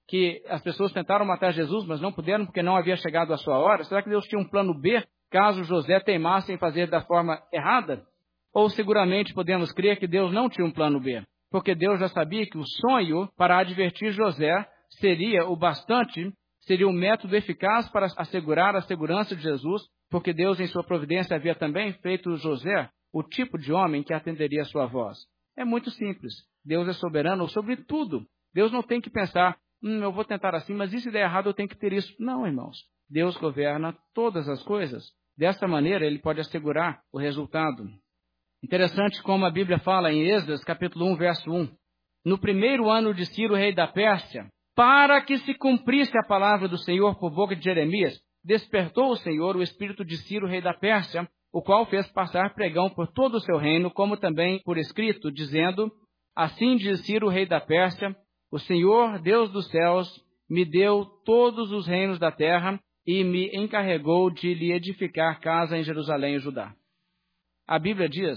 que as pessoas tentaram matar Jesus, mas não puderam porque não havia chegado a sua hora? Será que Deus tinha um plano B, caso José teimasse em fazer da forma errada? Ou seguramente podemos crer que Deus não tinha um plano B, porque Deus já sabia que o sonho para advertir José seria o bastante, seria um método eficaz para assegurar a segurança de Jesus, porque Deus em sua providência havia também feito José o tipo de homem que atenderia a sua voz. É muito simples. Deus é soberano sobre tudo. Deus não tem que pensar, eu vou tentar assim, mas e se der errado eu tenho que ter isso. Não, irmãos. Deus governa todas as coisas. Dessa maneira, Ele pode assegurar o resultado. Interessante como a Bíblia fala em Esdras, capítulo 1, verso 1. No primeiro ano de Ciro, rei da Pérsia, para que se cumprisse a palavra do Senhor por boca de Jeremias, despertou o Senhor o espírito de Ciro, rei da Pérsia, o qual fez passar pregão por todo o seu reino, como também por escrito, dizendo, assim diz Ciro, rei da Pérsia, o Senhor, Deus dos céus, me deu todos os reinos da terra e me encarregou de lhe edificar casa em Jerusalém e Judá. A Bíblia diz,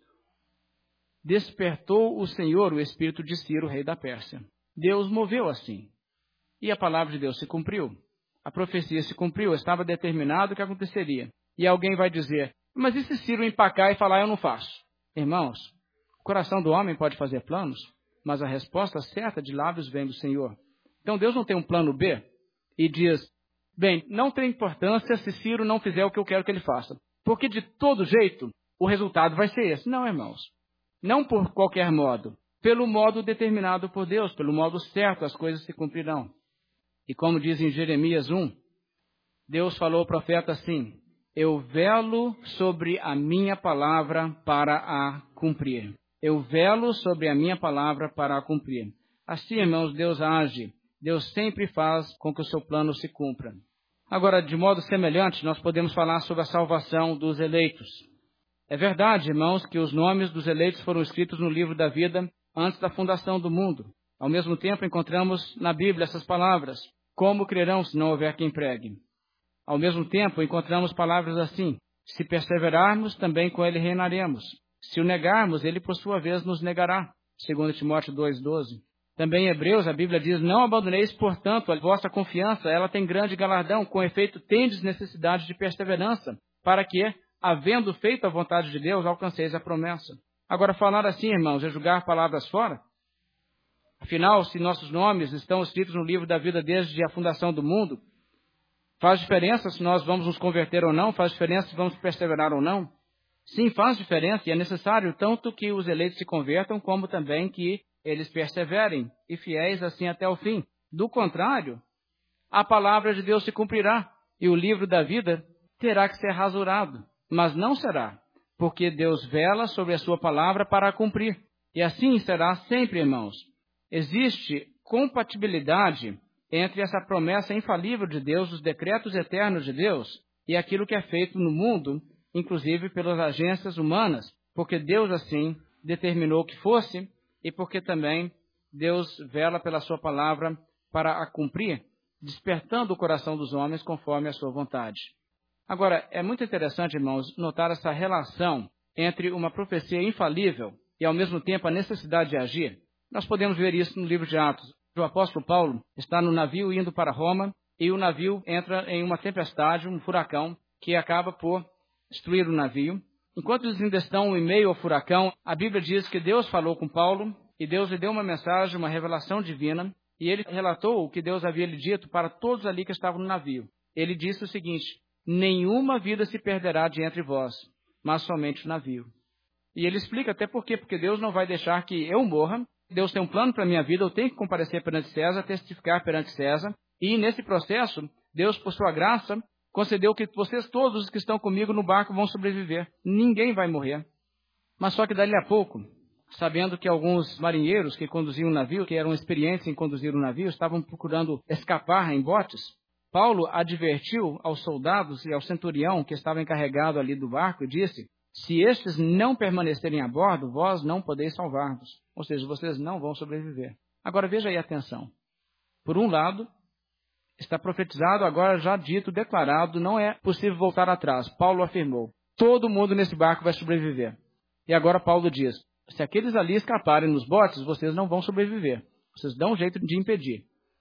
despertou o Senhor o espírito de Ciro, rei da Pérsia. Deus moveu assim. E a palavra de Deus se cumpriu. A profecia se cumpriu, estava determinado o que aconteceria. E alguém vai dizer, mas e se Ciro empacar e falar, eu não faço? Irmãos, o coração do homem pode fazer planos, mas a resposta certa de lábios vem do Senhor. Então Deus não tem um plano B e diz, bem, não tem importância se Ciro não fizer o que eu quero que ele faça. Porque de todo jeito, o resultado vai ser esse. Não, irmãos. Não por qualquer modo. Pelo modo determinado por Deus, pelo modo certo, as coisas se cumprirão. E como diz em Jeremias 1, Deus falou ao profeta assim, eu velo sobre a minha palavra para a cumprir. Eu velo sobre a minha palavra para a cumprir. Assim, irmãos, Deus age. Deus sempre faz com que o seu plano se cumpra. Agora, de modo semelhante, nós podemos falar sobre a salvação dos eleitos. É verdade, irmãos, que os nomes dos eleitos foram escritos no livro da vida antes da fundação do mundo. Ao mesmo tempo, encontramos na Bíblia essas palavras, como crerão se não houver quem pregue? Ao mesmo tempo, encontramos palavras assim, se perseverarmos, também com ele reinaremos. Se o negarmos, ele por sua vez nos negará. 2 Timóteo 2,12. Também em Hebreus, a Bíblia diz, não abandoneis, portanto, a vossa confiança, ela tem grande galardão, com efeito tendes necessidade de perseverança, para que, havendo feito a vontade de Deus, alcanceis a promessa. Agora, falar assim, irmãos, é jogar palavras fora? Afinal, se nossos nomes estão escritos no livro da vida desde a fundação do mundo, faz diferença se nós vamos nos converter ou não? Faz diferença se vamos perseverar ou não? Sim, faz diferença e é necessário tanto que os eleitos se convertam, como também que eles perseverem e fiéis assim até o fim. Do contrário, a palavra de Deus se cumprirá e o livro da vida terá que ser rasurado. Mas não será, porque Deus vela sobre a sua palavra para a cumprir. E assim será sempre, irmãos. Existe compatibilidade entre essa promessa infalível de Deus, os decretos eternos de Deus, e aquilo que é feito no mundo, inclusive pelas agências humanas, porque Deus assim determinou que fosse, e porque também Deus vela pela sua palavra para a cumprir, despertando o coração dos homens conforme a sua vontade. Agora, é muito interessante, irmãos, notar essa relação entre uma profecia infalível e, ao mesmo tempo, a necessidade de agir. Nós podemos ver isso no livro de Atos. O apóstolo Paulo está no navio indo para Roma e o navio entra em uma tempestade, um furacão, que acaba por destruir o navio. Enquanto eles ainda estão em meio ao furacão, a Bíblia diz que Deus falou com Paulo e Deus lhe deu uma mensagem, uma revelação divina, e ele relatou o que Deus havia lhe dito para todos ali que estavam no navio. Ele disse o seguinte, nenhuma vida se perderá de entre vós, mas somente o navio. E ele explica até por quê, porque Deus não vai deixar que eu morra. Deus tem um plano para a minha vida, eu tenho que comparecer perante César, testificar perante César. E nesse processo, Deus, por sua graça, concedeu que vocês todos os que estão comigo no barco vão sobreviver. Ninguém vai morrer. Mas só que dali a pouco, sabendo que alguns marinheiros que conduziam o navio, que eram experientes em conduzir o navio, estavam procurando escapar em botes, Paulo advertiu aos soldados e ao centurião que estava encarregado ali do barco e disse, se estes não permanecerem a bordo, vós não podeis salvar-vos. Ou seja, vocês não vão sobreviver. Agora veja aí a atenção. Por um lado, está profetizado, agora já dito, declarado, não é possível voltar atrás. Paulo afirmou, todo mundo nesse barco vai sobreviver. E agora Paulo diz, se aqueles ali escaparem nos botes, vocês não vão sobreviver. Vocês dão um jeito de impedir.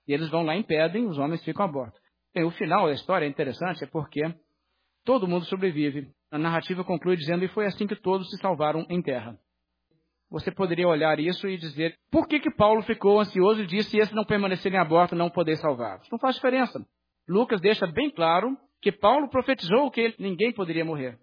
E eles vão lá e impedem, os homens ficam a bordo. Bem, o final da história é interessante, é porque todo mundo sobrevive. A narrativa conclui dizendo, e foi assim que todos se salvaram em terra. Você poderia olhar isso e dizer, por que Paulo ficou ansioso e disse, se esses não permanecerem a bordo, não poder salvá-los? Não faz diferença. Lucas deixa bem claro que Paulo profetizou que ninguém poderia morrer.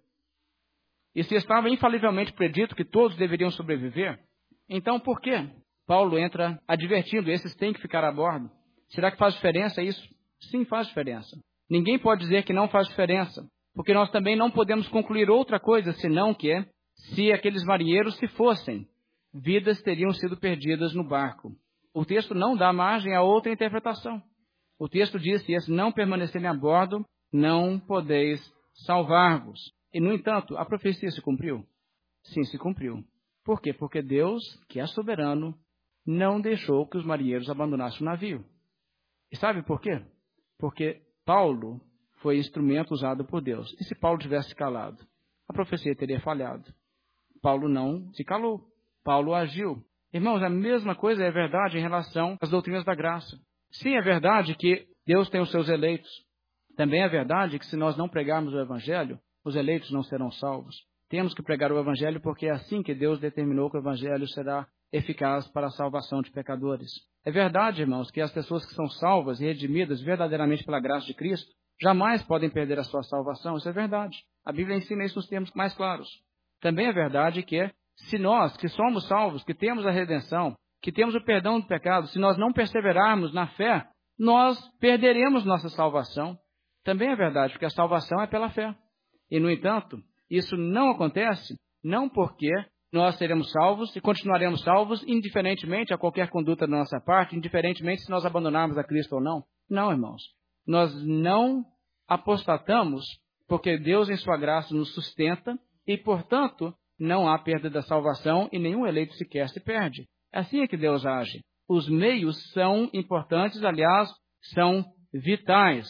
E se estava infalivelmente predito que todos deveriam sobreviver, então por que Paulo entra advertindo, esses têm que ficar a bordo? Será que faz diferença isso? Sim, faz diferença. Ninguém pode dizer que não faz diferença, porque nós também não podemos concluir outra coisa, senão que, se aqueles marinheiros se fossem, vidas teriam sido perdidas no barco. O texto não dá margem a outra interpretação. O texto diz, se esses não permanecerem a bordo, não podeis salvar-vos. E, no entanto, a profecia se cumpriu? Sim, se cumpriu. Por quê? Porque Deus, que é soberano, não deixou que os marinheiros abandonassem o navio. E sabe por quê? Porque Paulo foi instrumento usado por Deus. E se Paulo tivesse calado, a profecia teria falhado. Paulo não se calou. Paulo agiu. Irmãos, a mesma coisa é verdade em relação às doutrinas da graça. Sim, é verdade que Deus tem os seus eleitos. Também é verdade que se nós não pregarmos o Evangelho, os eleitos não serão salvos. Temos que pregar o Evangelho porque é assim que Deus determinou que o Evangelho será eficaz para a salvação de pecadores. É verdade, irmãos, que as pessoas que são salvas e redimidas verdadeiramente pela graça de Cristo jamais podem perder a sua salvação. Isso é verdade. A Bíblia ensina isso nos termos mais claros. Também é verdade que se nós, que somos salvos, que temos a redenção, que temos o perdão do pecado, se nós não perseverarmos na fé, nós perderemos nossa salvação. Também é verdade, porque a salvação é pela fé. E, no entanto, isso não acontece, não porque nós seremos salvos e continuaremos salvos indiferentemente a qualquer conduta da nossa parte, indiferentemente se nós abandonarmos a Cristo ou não. Não, irmãos. Nós não apostatamos porque Deus, em sua graça, nos sustenta e, portanto, não há perda da salvação e nenhum eleito sequer se perde. Assim é que Deus age. Os meios são importantes, aliás, são vitais.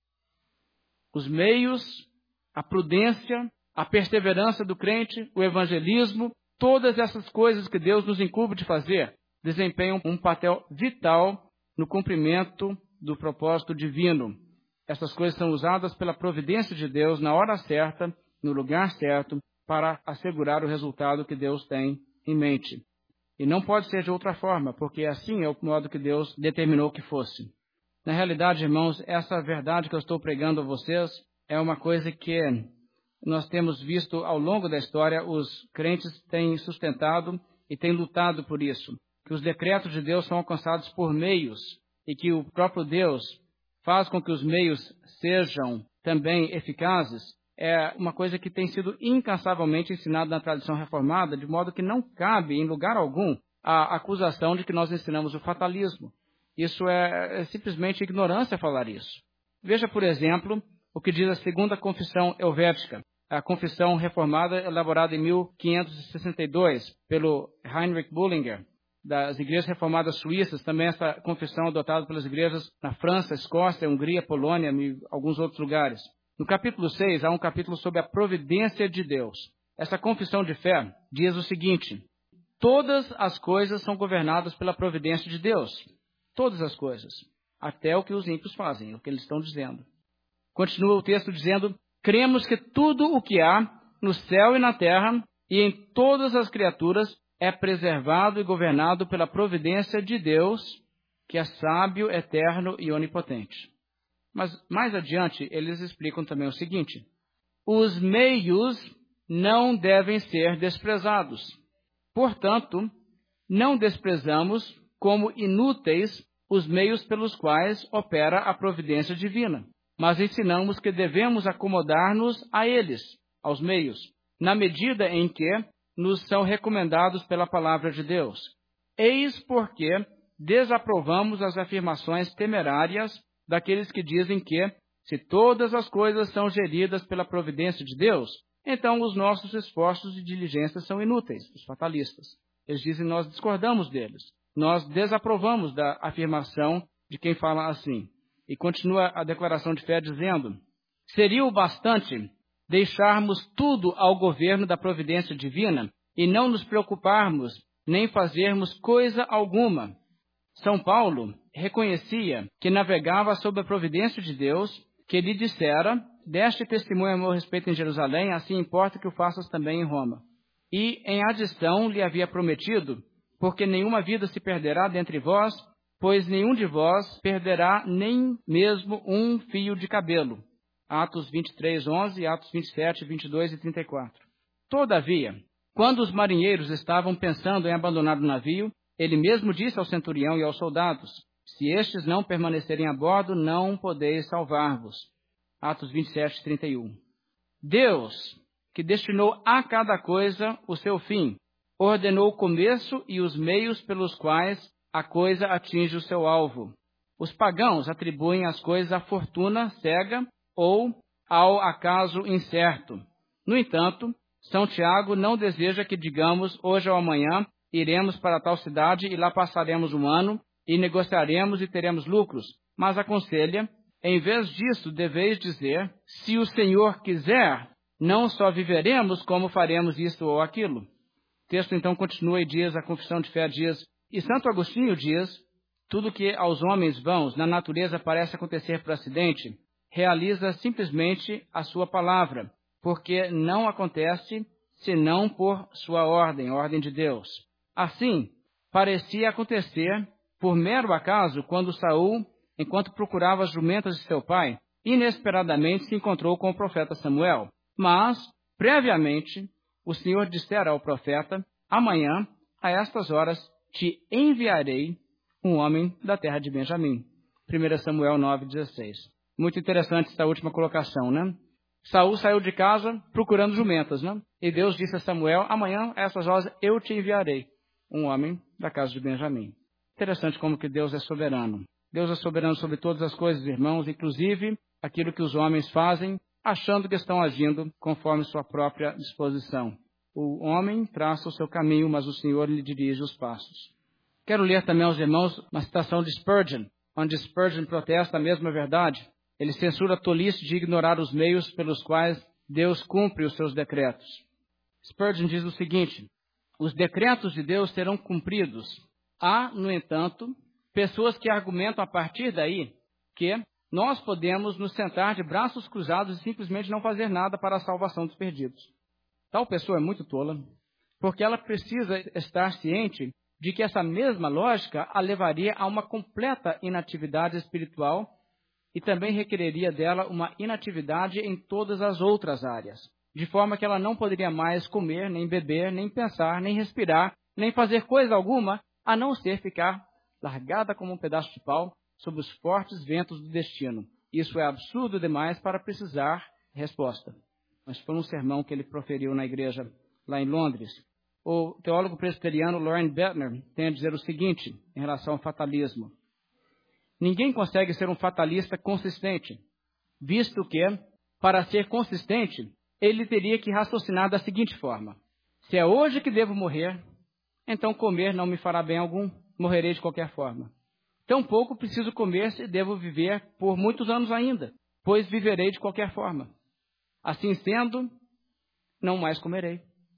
Os meios, a prudência, a perseverança do crente, o evangelismo, todas essas coisas que Deus nos incumbe de fazer, desempenham um papel vital no cumprimento do propósito divino. Essas coisas são usadas pela providência de Deus na hora certa, no lugar certo, para assegurar o resultado que Deus tem em mente. E não pode ser de outra forma, porque assim é o modo que Deus determinou que fosse. Na realidade, irmãos, essa verdade que eu estou pregando a vocês é uma coisa que nós temos visto ao longo da história, os crentes têm sustentado e têm lutado por isso, que os decretos de Deus são alcançados por meios e que o próprio Deus faz com que os meios sejam também eficazes, é uma coisa que tem sido incansavelmente ensinada na tradição reformada, de modo que não cabe em lugar algum a acusação de que nós ensinamos o fatalismo. Isso é simplesmente ignorância falar isso. Veja, por exemplo, o que diz a segunda confissão helvética, a confissão reformada elaborada em 1562 pelo Heinrich Bullinger, das igrejas reformadas suíças, também essa confissão adotada pelas igrejas na França, Escócia, Hungria, Polônia e alguns outros lugares. No capítulo 6, há um capítulo sobre a providência de Deus. Essa confissão de fé diz o seguinte: todas as coisas são governadas pela providência de Deus. Todas as coisas. Até o que os ímpios fazem, é o que eles estão dizendo. Continua o texto dizendo: cremos que tudo o que há no céu e na terra e em todas as criaturas é preservado e governado pela providência de Deus, que é sábio, eterno e onipotente. Mas mais adiante eles explicam também o seguinte: os meios não devem ser desprezados. Portanto, não desprezamos como inúteis os meios pelos quais opera a providência divina, mas ensinamos que devemos acomodar-nos a eles, aos meios, na medida em que nos são recomendados pela palavra de Deus. Eis porque desaprovamos as afirmações temerárias daqueles que dizem que, se todas as coisas são geridas pela providência de Deus, então os nossos esforços e diligências são inúteis, os fatalistas. Eles dizem: nós discordamos deles. Nós desaprovamos da afirmação de quem fala assim. E continua a declaração de fé dizendo: seria o bastante deixarmos tudo ao governo da providência divina e não nos preocuparmos nem fazermos coisa alguma, São Paulo reconhecia que navegava sob a providência de Deus, que lhe dissera: deste testemunho a meu respeito em Jerusalém, assim importa que o faças também em Roma. E em adição lhe havia prometido: porque nenhuma vida se perderá dentre vós, pois nenhum de vós perderá nem mesmo um fio de cabelo. Atos 23, 11, Atos 27, 22 e 34. Todavia, quando os marinheiros estavam pensando em abandonar o navio, ele mesmo disse ao centurião e aos soldados: se estes não permanecerem a bordo, não podeis salvar-vos. Atos 27, 31. Deus, que destinou a cada coisa o seu fim, ordenou o começo e os meios pelos quais a coisa atinge o seu alvo. Os pagãos atribuem as coisas à fortuna cega ou ao acaso incerto. No entanto, São Tiago não deseja que digamos hoje ou amanhã iremos para tal cidade e lá passaremos um ano e negociaremos e teremos lucros, mas aconselha: em vez disso, deveis dizer: se o Senhor quiser, não só viveremos, como faremos isto ou aquilo. O texto então continua e diz, a confissão de fé diz: e Santo Agostinho diz: tudo que aos homens vãos na natureza parece acontecer por acidente, realiza simplesmente a sua palavra, porque não acontece senão por sua ordem de Deus. Assim, parecia acontecer por mero acaso quando Saul, enquanto procurava as jumentas de seu pai, inesperadamente se encontrou com o profeta Samuel. Mas, previamente, o Senhor dissera ao profeta: amanhã, a estas horas, te enviarei um homem da terra de Benjamim. 1 Samuel 9,16. Muito interessante esta última colocação, né? Saul saiu de casa procurando jumentas, né? E Deus disse a Samuel: amanhã, a essas horas, eu te enviarei um homem da casa de Benjamim. Interessante como que Deus é soberano. Deus é soberano sobre todas as coisas, irmãos, inclusive aquilo que os homens fazem, achando que estão agindo conforme sua própria disposição. O homem traça o seu caminho, mas o Senhor lhe dirige os passos. Quero ler também aos irmãos uma citação de Spurgeon, onde Spurgeon protesta a mesma verdade. Ele censura a tolice de ignorar os meios pelos quais Deus cumpre os seus decretos. Spurgeon diz o seguinte: os decretos de Deus serão cumpridos. Há, no entanto, pessoas que argumentam a partir daí que nós podemos nos sentar de braços cruzados e simplesmente não fazer nada para a salvação dos perdidos. Tal pessoa é muito tola, porque ela precisa estar ciente de que essa mesma lógica a levaria a uma completa inatividade espiritual e também requereria dela uma inatividade em todas as outras áreas, de forma que ela não poderia mais comer, nem beber, nem pensar, nem respirar, nem fazer coisa alguma, a não ser ficar largada como um pedaço de pau sob os fortes ventos do destino. Isso é absurdo demais para precisar resposta. Mas foi um sermão que ele proferiu na igreja lá em Londres. O teólogo presbiteriano Loren Bettner tem a dizer o seguinte em relação ao fatalismo: ninguém consegue ser um fatalista consistente, visto que, para ser consistente, ele teria que raciocinar da seguinte forma: se é hoje que devo morrer, então comer não me fará bem algum, morrerei de qualquer forma. Tampouco preciso comer se devo viver por muitos anos ainda, pois viverei de qualquer forma. Assim sendo, não mais comerei.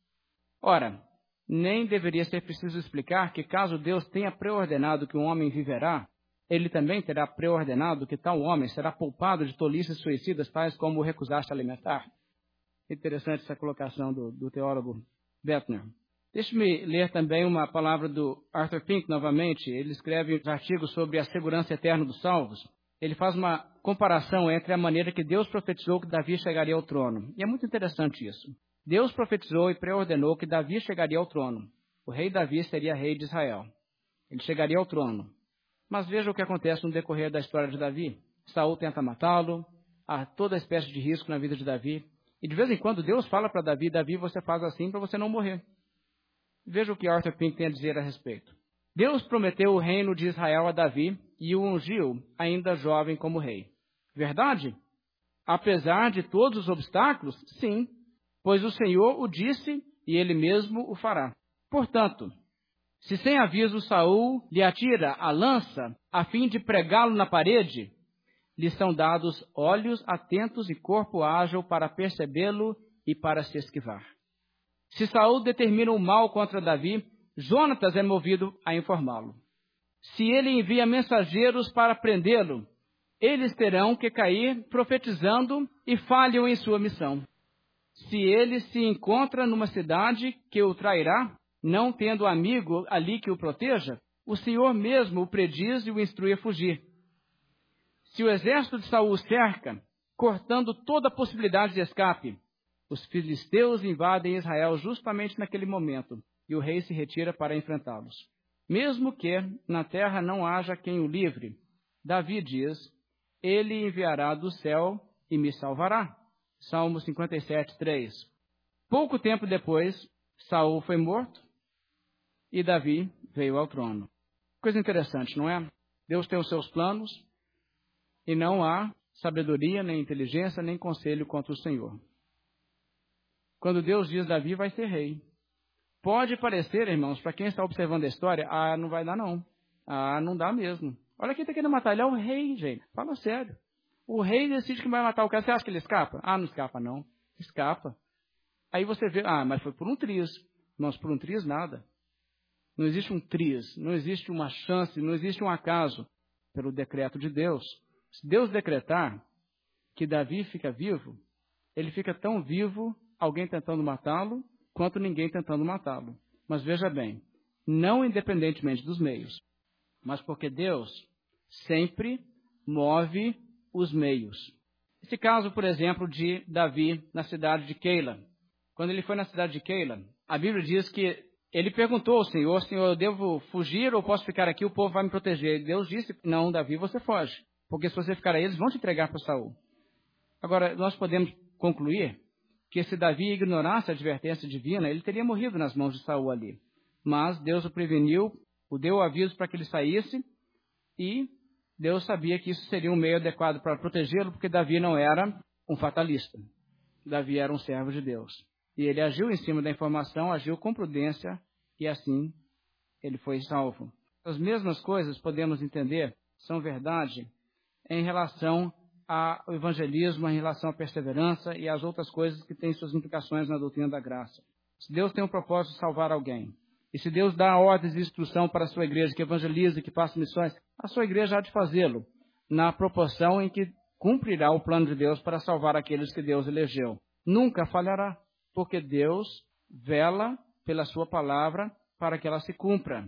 Ora, nem deveria ser preciso explicar que caso Deus tenha preordenado que um homem viverá, ele também terá preordenado que tal homem será poupado de tolices suicidas tais como o recusar-se a alimentar. Interessante essa colocação do teólogo Bettner. Deixe-me ler também uma palavra do Arthur Pink novamente. Ele escreve artigos sobre a segurança eterna dos salvos. Ele faz uma comparação entre a maneira que Deus profetizou que Davi chegaria ao trono. E é muito interessante isso. Deus profetizou e preordenou que Davi chegaria ao trono. O rei Davi seria rei de Israel. Ele chegaria ao trono. Mas veja o que acontece no decorrer da história de Davi. Saul tenta matá-lo, há toda espécie de risco na vida de Davi. E de vez em quando Deus fala para Davi: Davi, você faz assim para você não morrer. Veja o que Arthur Pink tem a dizer a respeito. Deus prometeu o reino de Israel a Davi e o ungiu, ainda jovem, como rei. Verdade? Apesar de todos os obstáculos, sim, pois o Senhor o disse e ele mesmo o fará. Portanto, se sem aviso Saul lhe atira a lança a fim de pregá-lo na parede, lhe são dados olhos atentos e corpo ágil para percebê-lo e para se esquivar. Se Saul determina o mal contra Davi, Jonatas é movido a informá-lo. Se ele envia mensageiros para prendê-lo, eles terão que cair profetizando e falham em sua missão. Se ele se encontra numa cidade que o trairá, não tendo amigo ali que o proteja, o Senhor mesmo o prediz e o instrui a fugir. Se o exército de Saul o cerca, cortando toda a possibilidade de escape, os filisteus invadem Israel justamente naquele momento, e o rei se retira para enfrentá-los. Mesmo que na terra não haja quem o livre, Davi diz, ele enviará do céu e me salvará. Salmo 57, 3. Pouco tempo depois, Saul foi morto e Davi veio ao trono. Coisa interessante, não é? Deus tem os seus planos e não há sabedoria, nem inteligência, nem conselho contra o Senhor. Quando Deus diz Davi vai ser rei. Pode parecer, irmãos, para quem está observando a história, não vai dar não. Não dá mesmo. Olha quem está querendo matar, ele é o rei, gente. Fala sério. O rei decide que vai matar o cara. Você acha que ele escapa? Não escapa não. Escapa. Aí você vê, mas foi por um triz. Irmãos, por um triz nada. Não existe um triz, não existe uma chance, não existe um acaso. Pelo decreto de Deus. Se Deus decretar que Davi fica vivo, ele fica tão vivo, alguém tentando matá-lo, quanto ninguém tentando matá-lo. Mas veja bem, não independentemente dos meios, mas porque Deus sempre move os meios. Esse caso, por exemplo, de Davi na cidade de Keila. Quando ele foi na cidade de Keila, a Bíblia diz que ele perguntou ao Senhor, Senhor, eu devo fugir ou posso ficar aqui? O povo vai me proteger. E Deus disse, não, Davi, você foge. Porque se você ficar aí, eles vão te entregar para Saul. Agora, nós podemos concluir que se Davi ignorasse a advertência divina, ele teria morrido nas mãos de Saul ali. Mas Deus o preveniu, o deu aviso para que ele saísse, e Deus sabia que isso seria um meio adequado para protegê-lo, porque Davi não era um fatalista. Davi era um servo de Deus. E ele agiu em cima da informação, agiu com prudência, e assim ele foi salvo. As mesmas coisas podemos entender, são verdade, em relação ao evangelismo, em relação à perseverança e às outras coisas que têm suas implicações na doutrina da graça. Se Deus tem um propósito de salvar alguém, e se Deus dá ordens de instrução para a sua igreja, que evangelize, que faça missões, a sua igreja há de fazê-lo, na proporção em que cumprirá o plano de Deus para salvar aqueles que Deus elegeu. Nunca falhará, porque Deus vela pela sua palavra para que ela se cumpra.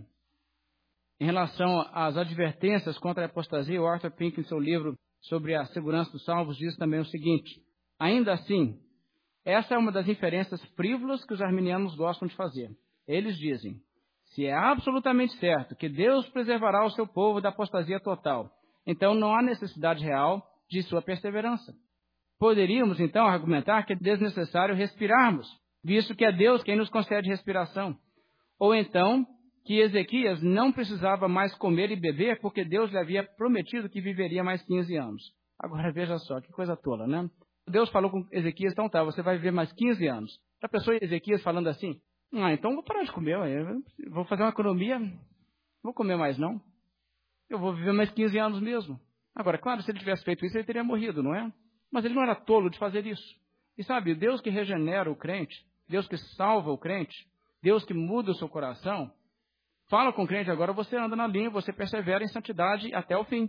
Em relação às advertências contra a apostasia, o Arthur Pink, em seu livro sobre a segurança dos salvos, diz também o seguinte: ainda assim, essa é uma das inferências frívolas que os arminianos gostam de fazer. Eles dizem, se é absolutamente certo que Deus preservará o seu povo da apostasia total, então não há necessidade real de sua perseverança. Poderíamos, então, argumentar que é desnecessário respirarmos, visto que é Deus quem nos concede respiração. Ou então, que Ezequias não precisava mais comer e beber, porque Deus lhe havia prometido que viveria mais 15 anos. Agora, veja só, que coisa tola, né? Deus falou com Ezequias, então tá, você vai viver mais 15 anos. A pessoa Ezequias falando assim, então vou parar de comer, vou fazer uma economia, não vou comer mais não. Eu vou viver mais 15 anos mesmo. Agora, claro, se ele tivesse feito isso, ele teria morrido, não é? Mas ele não era tolo de fazer isso. E sabe, Deus que regenera o crente, Deus que salva o crente, Deus que muda o seu coração, fala com o crente, agora você anda na linha, você persevera em santidade até o fim.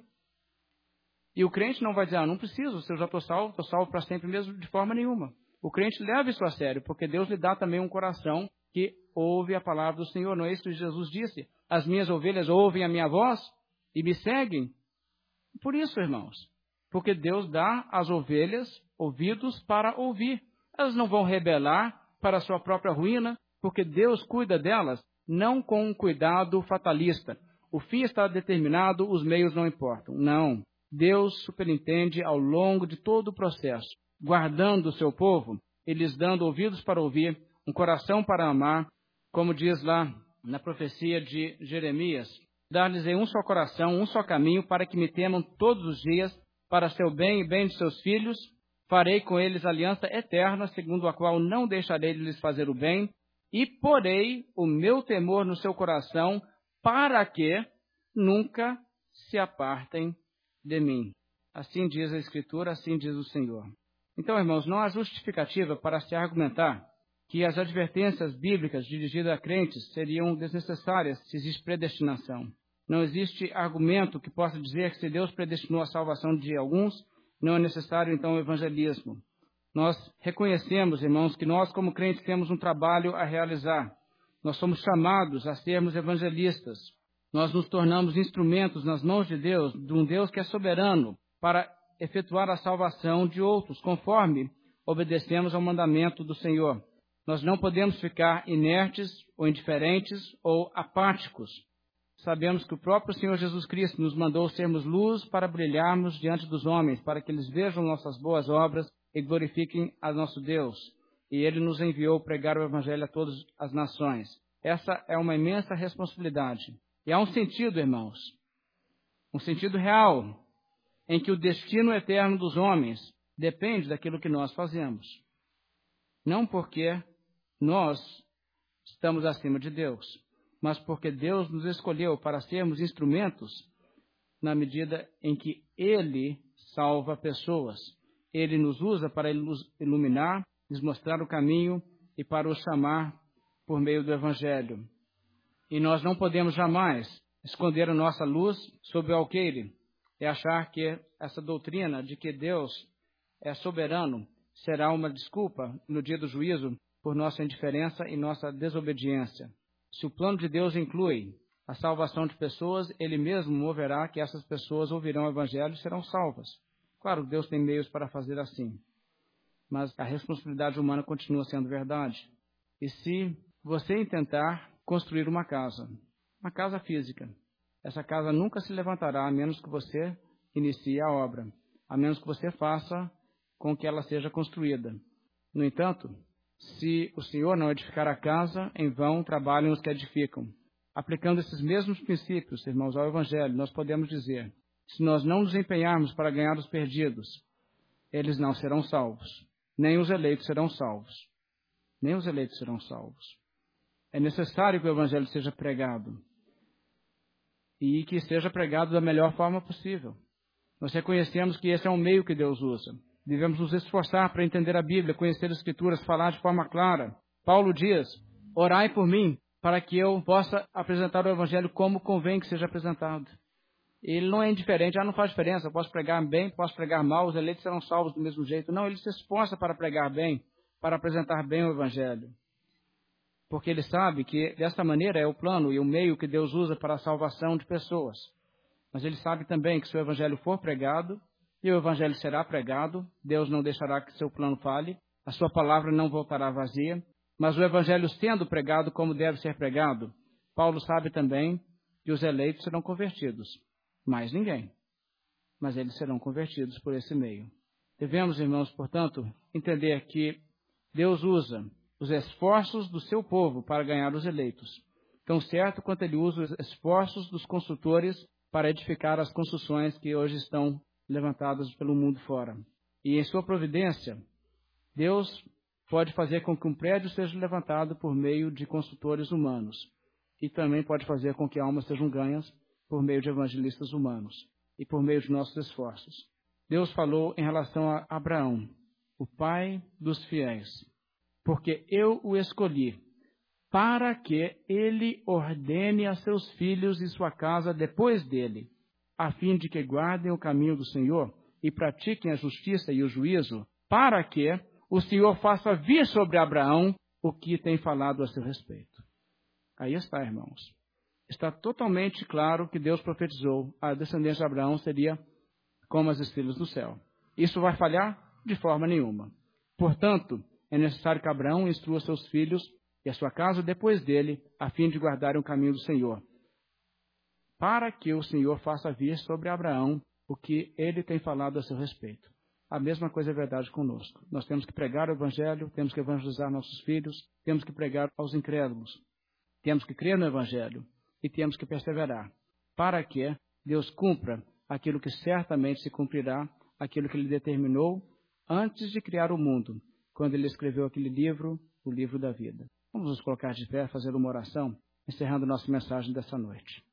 E o crente não vai dizer, não preciso, se eu já estou salvo para sempre mesmo, de forma nenhuma. O crente leva isso a sério, porque Deus lhe dá também um coração que ouve a palavra do Senhor. Não é isso que Jesus disse? As minhas ovelhas ouvem a minha voz e me seguem. Por isso, irmãos, porque Deus dá às ovelhas ouvidos para ouvir. Elas não vão rebelar para a sua própria ruína, porque Deus cuida delas, não com um cuidado fatalista. O fim está determinado, os meios não importam. Não. Deus superintende ao longo de todo o processo, guardando o seu povo e lhes dando ouvidos para ouvir, um coração para amar, como diz lá na profecia de Jeremias, dar-lhes um só coração, um só caminho, para que me temam todos os dias, para seu bem e bem de seus filhos, farei com eles aliança eterna, segundo a qual não deixarei de lhes fazer o bem, e porei o meu temor no seu coração, para que nunca se apartem de mim. Assim diz a Escritura, assim diz o Senhor. Então, irmãos, não há justificativa para se argumentar que as advertências bíblicas dirigidas a crentes seriam desnecessárias se existe predestinação. Não existe argumento que possa dizer que se Deus predestinou a salvação de alguns, não é necessário então o evangelismo. Nós reconhecemos, irmãos, que nós como crentes temos um trabalho a realizar. Nós somos chamados a sermos evangelistas. Nós nos tornamos instrumentos nas mãos de Deus, de um Deus que é soberano, para efetuar a salvação de outros, conforme obedecemos ao mandamento do Senhor. Nós não podemos ficar inertes ou indiferentes ou apáticos. Sabemos que o próprio Senhor Jesus Cristo nos mandou sermos luz para brilharmos diante dos homens, para que eles vejam nossas boas obras e glorifiquem a nosso Deus. E Ele nos enviou pregar o Evangelho a todas as nações. Essa é uma imensa responsabilidade. E há um sentido, irmãos, um sentido real, em que o destino eterno dos homens depende daquilo que nós fazemos. Não porque nós estamos acima de Deus, mas porque Deus nos escolheu para sermos instrumentos na medida em que Ele salva pessoas. Ele nos usa para iluminar, nos mostrar o caminho e para os chamar por meio do Evangelho. E nós não podemos jamais esconder a nossa luz sob o alqueire e achar que essa doutrina de que Deus é soberano será uma desculpa no dia do juízo por nossa indiferença e nossa desobediência. Se o plano de Deus inclui a salvação de pessoas, Ele mesmo moverá que essas pessoas ouvirão o Evangelho e serão salvas. Claro, Deus tem meios para fazer assim, mas a responsabilidade humana continua sendo verdade. E se você intentar construir uma casa física, essa casa nunca se levantará a menos que você inicie a obra, a menos que você faça com que ela seja construída. No entanto, se o Senhor não edificar a casa, em vão trabalham os que edificam. Aplicando esses mesmos princípios, irmãos, ao Evangelho, nós podemos dizer, se nós não nos empenharmos para ganhar os perdidos, eles não serão salvos. Nem os eleitos serão salvos. Nem os eleitos serão salvos. É necessário que o Evangelho seja pregado. E que seja pregado da melhor forma possível. Nós reconhecemos que esse é um meio que Deus usa. Devemos nos esforçar para entender a Bíblia, conhecer as Escrituras, falar de forma clara. Paulo diz, orai por mim, para que eu possa apresentar o Evangelho como convém que seja apresentado. Ele não é indiferente, não faz diferença, eu posso pregar bem, posso pregar mal, os eleitos serão salvos do mesmo jeito. Não, ele se esforça para pregar bem, para apresentar bem o Evangelho. Porque ele sabe que desta maneira é o plano e o meio que Deus usa para a salvação de pessoas. Mas ele sabe também que se o Evangelho for pregado, e o Evangelho será pregado, Deus não deixará que seu plano falhe, a sua palavra não voltará vazia, mas o Evangelho sendo pregado como deve ser pregado, Paulo sabe também que os eleitos serão convertidos. Mais ninguém. Mas eles serão convertidos por esse meio. Devemos, irmãos, portanto, entender que Deus usa os esforços do seu povo para ganhar os eleitos, tão certo quanto ele usa os esforços dos construtores para edificar as construções que hoje estão levantadas pelo mundo fora. E em sua providência, Deus pode fazer com que um prédio seja levantado por meio de construtores humanos. E também pode fazer com que almas sejam ganhas por meio de evangelistas humanos e por meio de nossos esforços. Deus falou em relação a Abraão, o pai dos fiéis, porque eu o escolhi para que ele ordene a seus filhos e sua casa depois dele, a fim de que guardem o caminho do Senhor e pratiquem a justiça e o juízo, para que o Senhor faça vir sobre Abraão o que tem falado a seu respeito. Aí está, irmãos. Está totalmente claro que Deus profetizou a descendência de Abraão seria como as estrelas do céu. Isso vai falhar? De forma nenhuma. Portanto, é necessário que Abraão instrua seus filhos e a sua casa depois dele, a fim de guardarem o caminho do Senhor, para que o Senhor faça vir sobre Abraão o que ele tem falado a seu respeito. A mesma coisa é verdade conosco. Nós temos que pregar o Evangelho, temos que evangelizar nossos filhos, temos que pregar aos incrédulos, temos que crer no Evangelho e temos que perseverar, para que Deus cumpra aquilo que certamente se cumprirá, aquilo que Ele determinou antes de criar o mundo, quando Ele escreveu aquele livro, o livro da vida. Vamos nos colocar de pé, fazer uma oração, encerrando nossa mensagem dessa noite.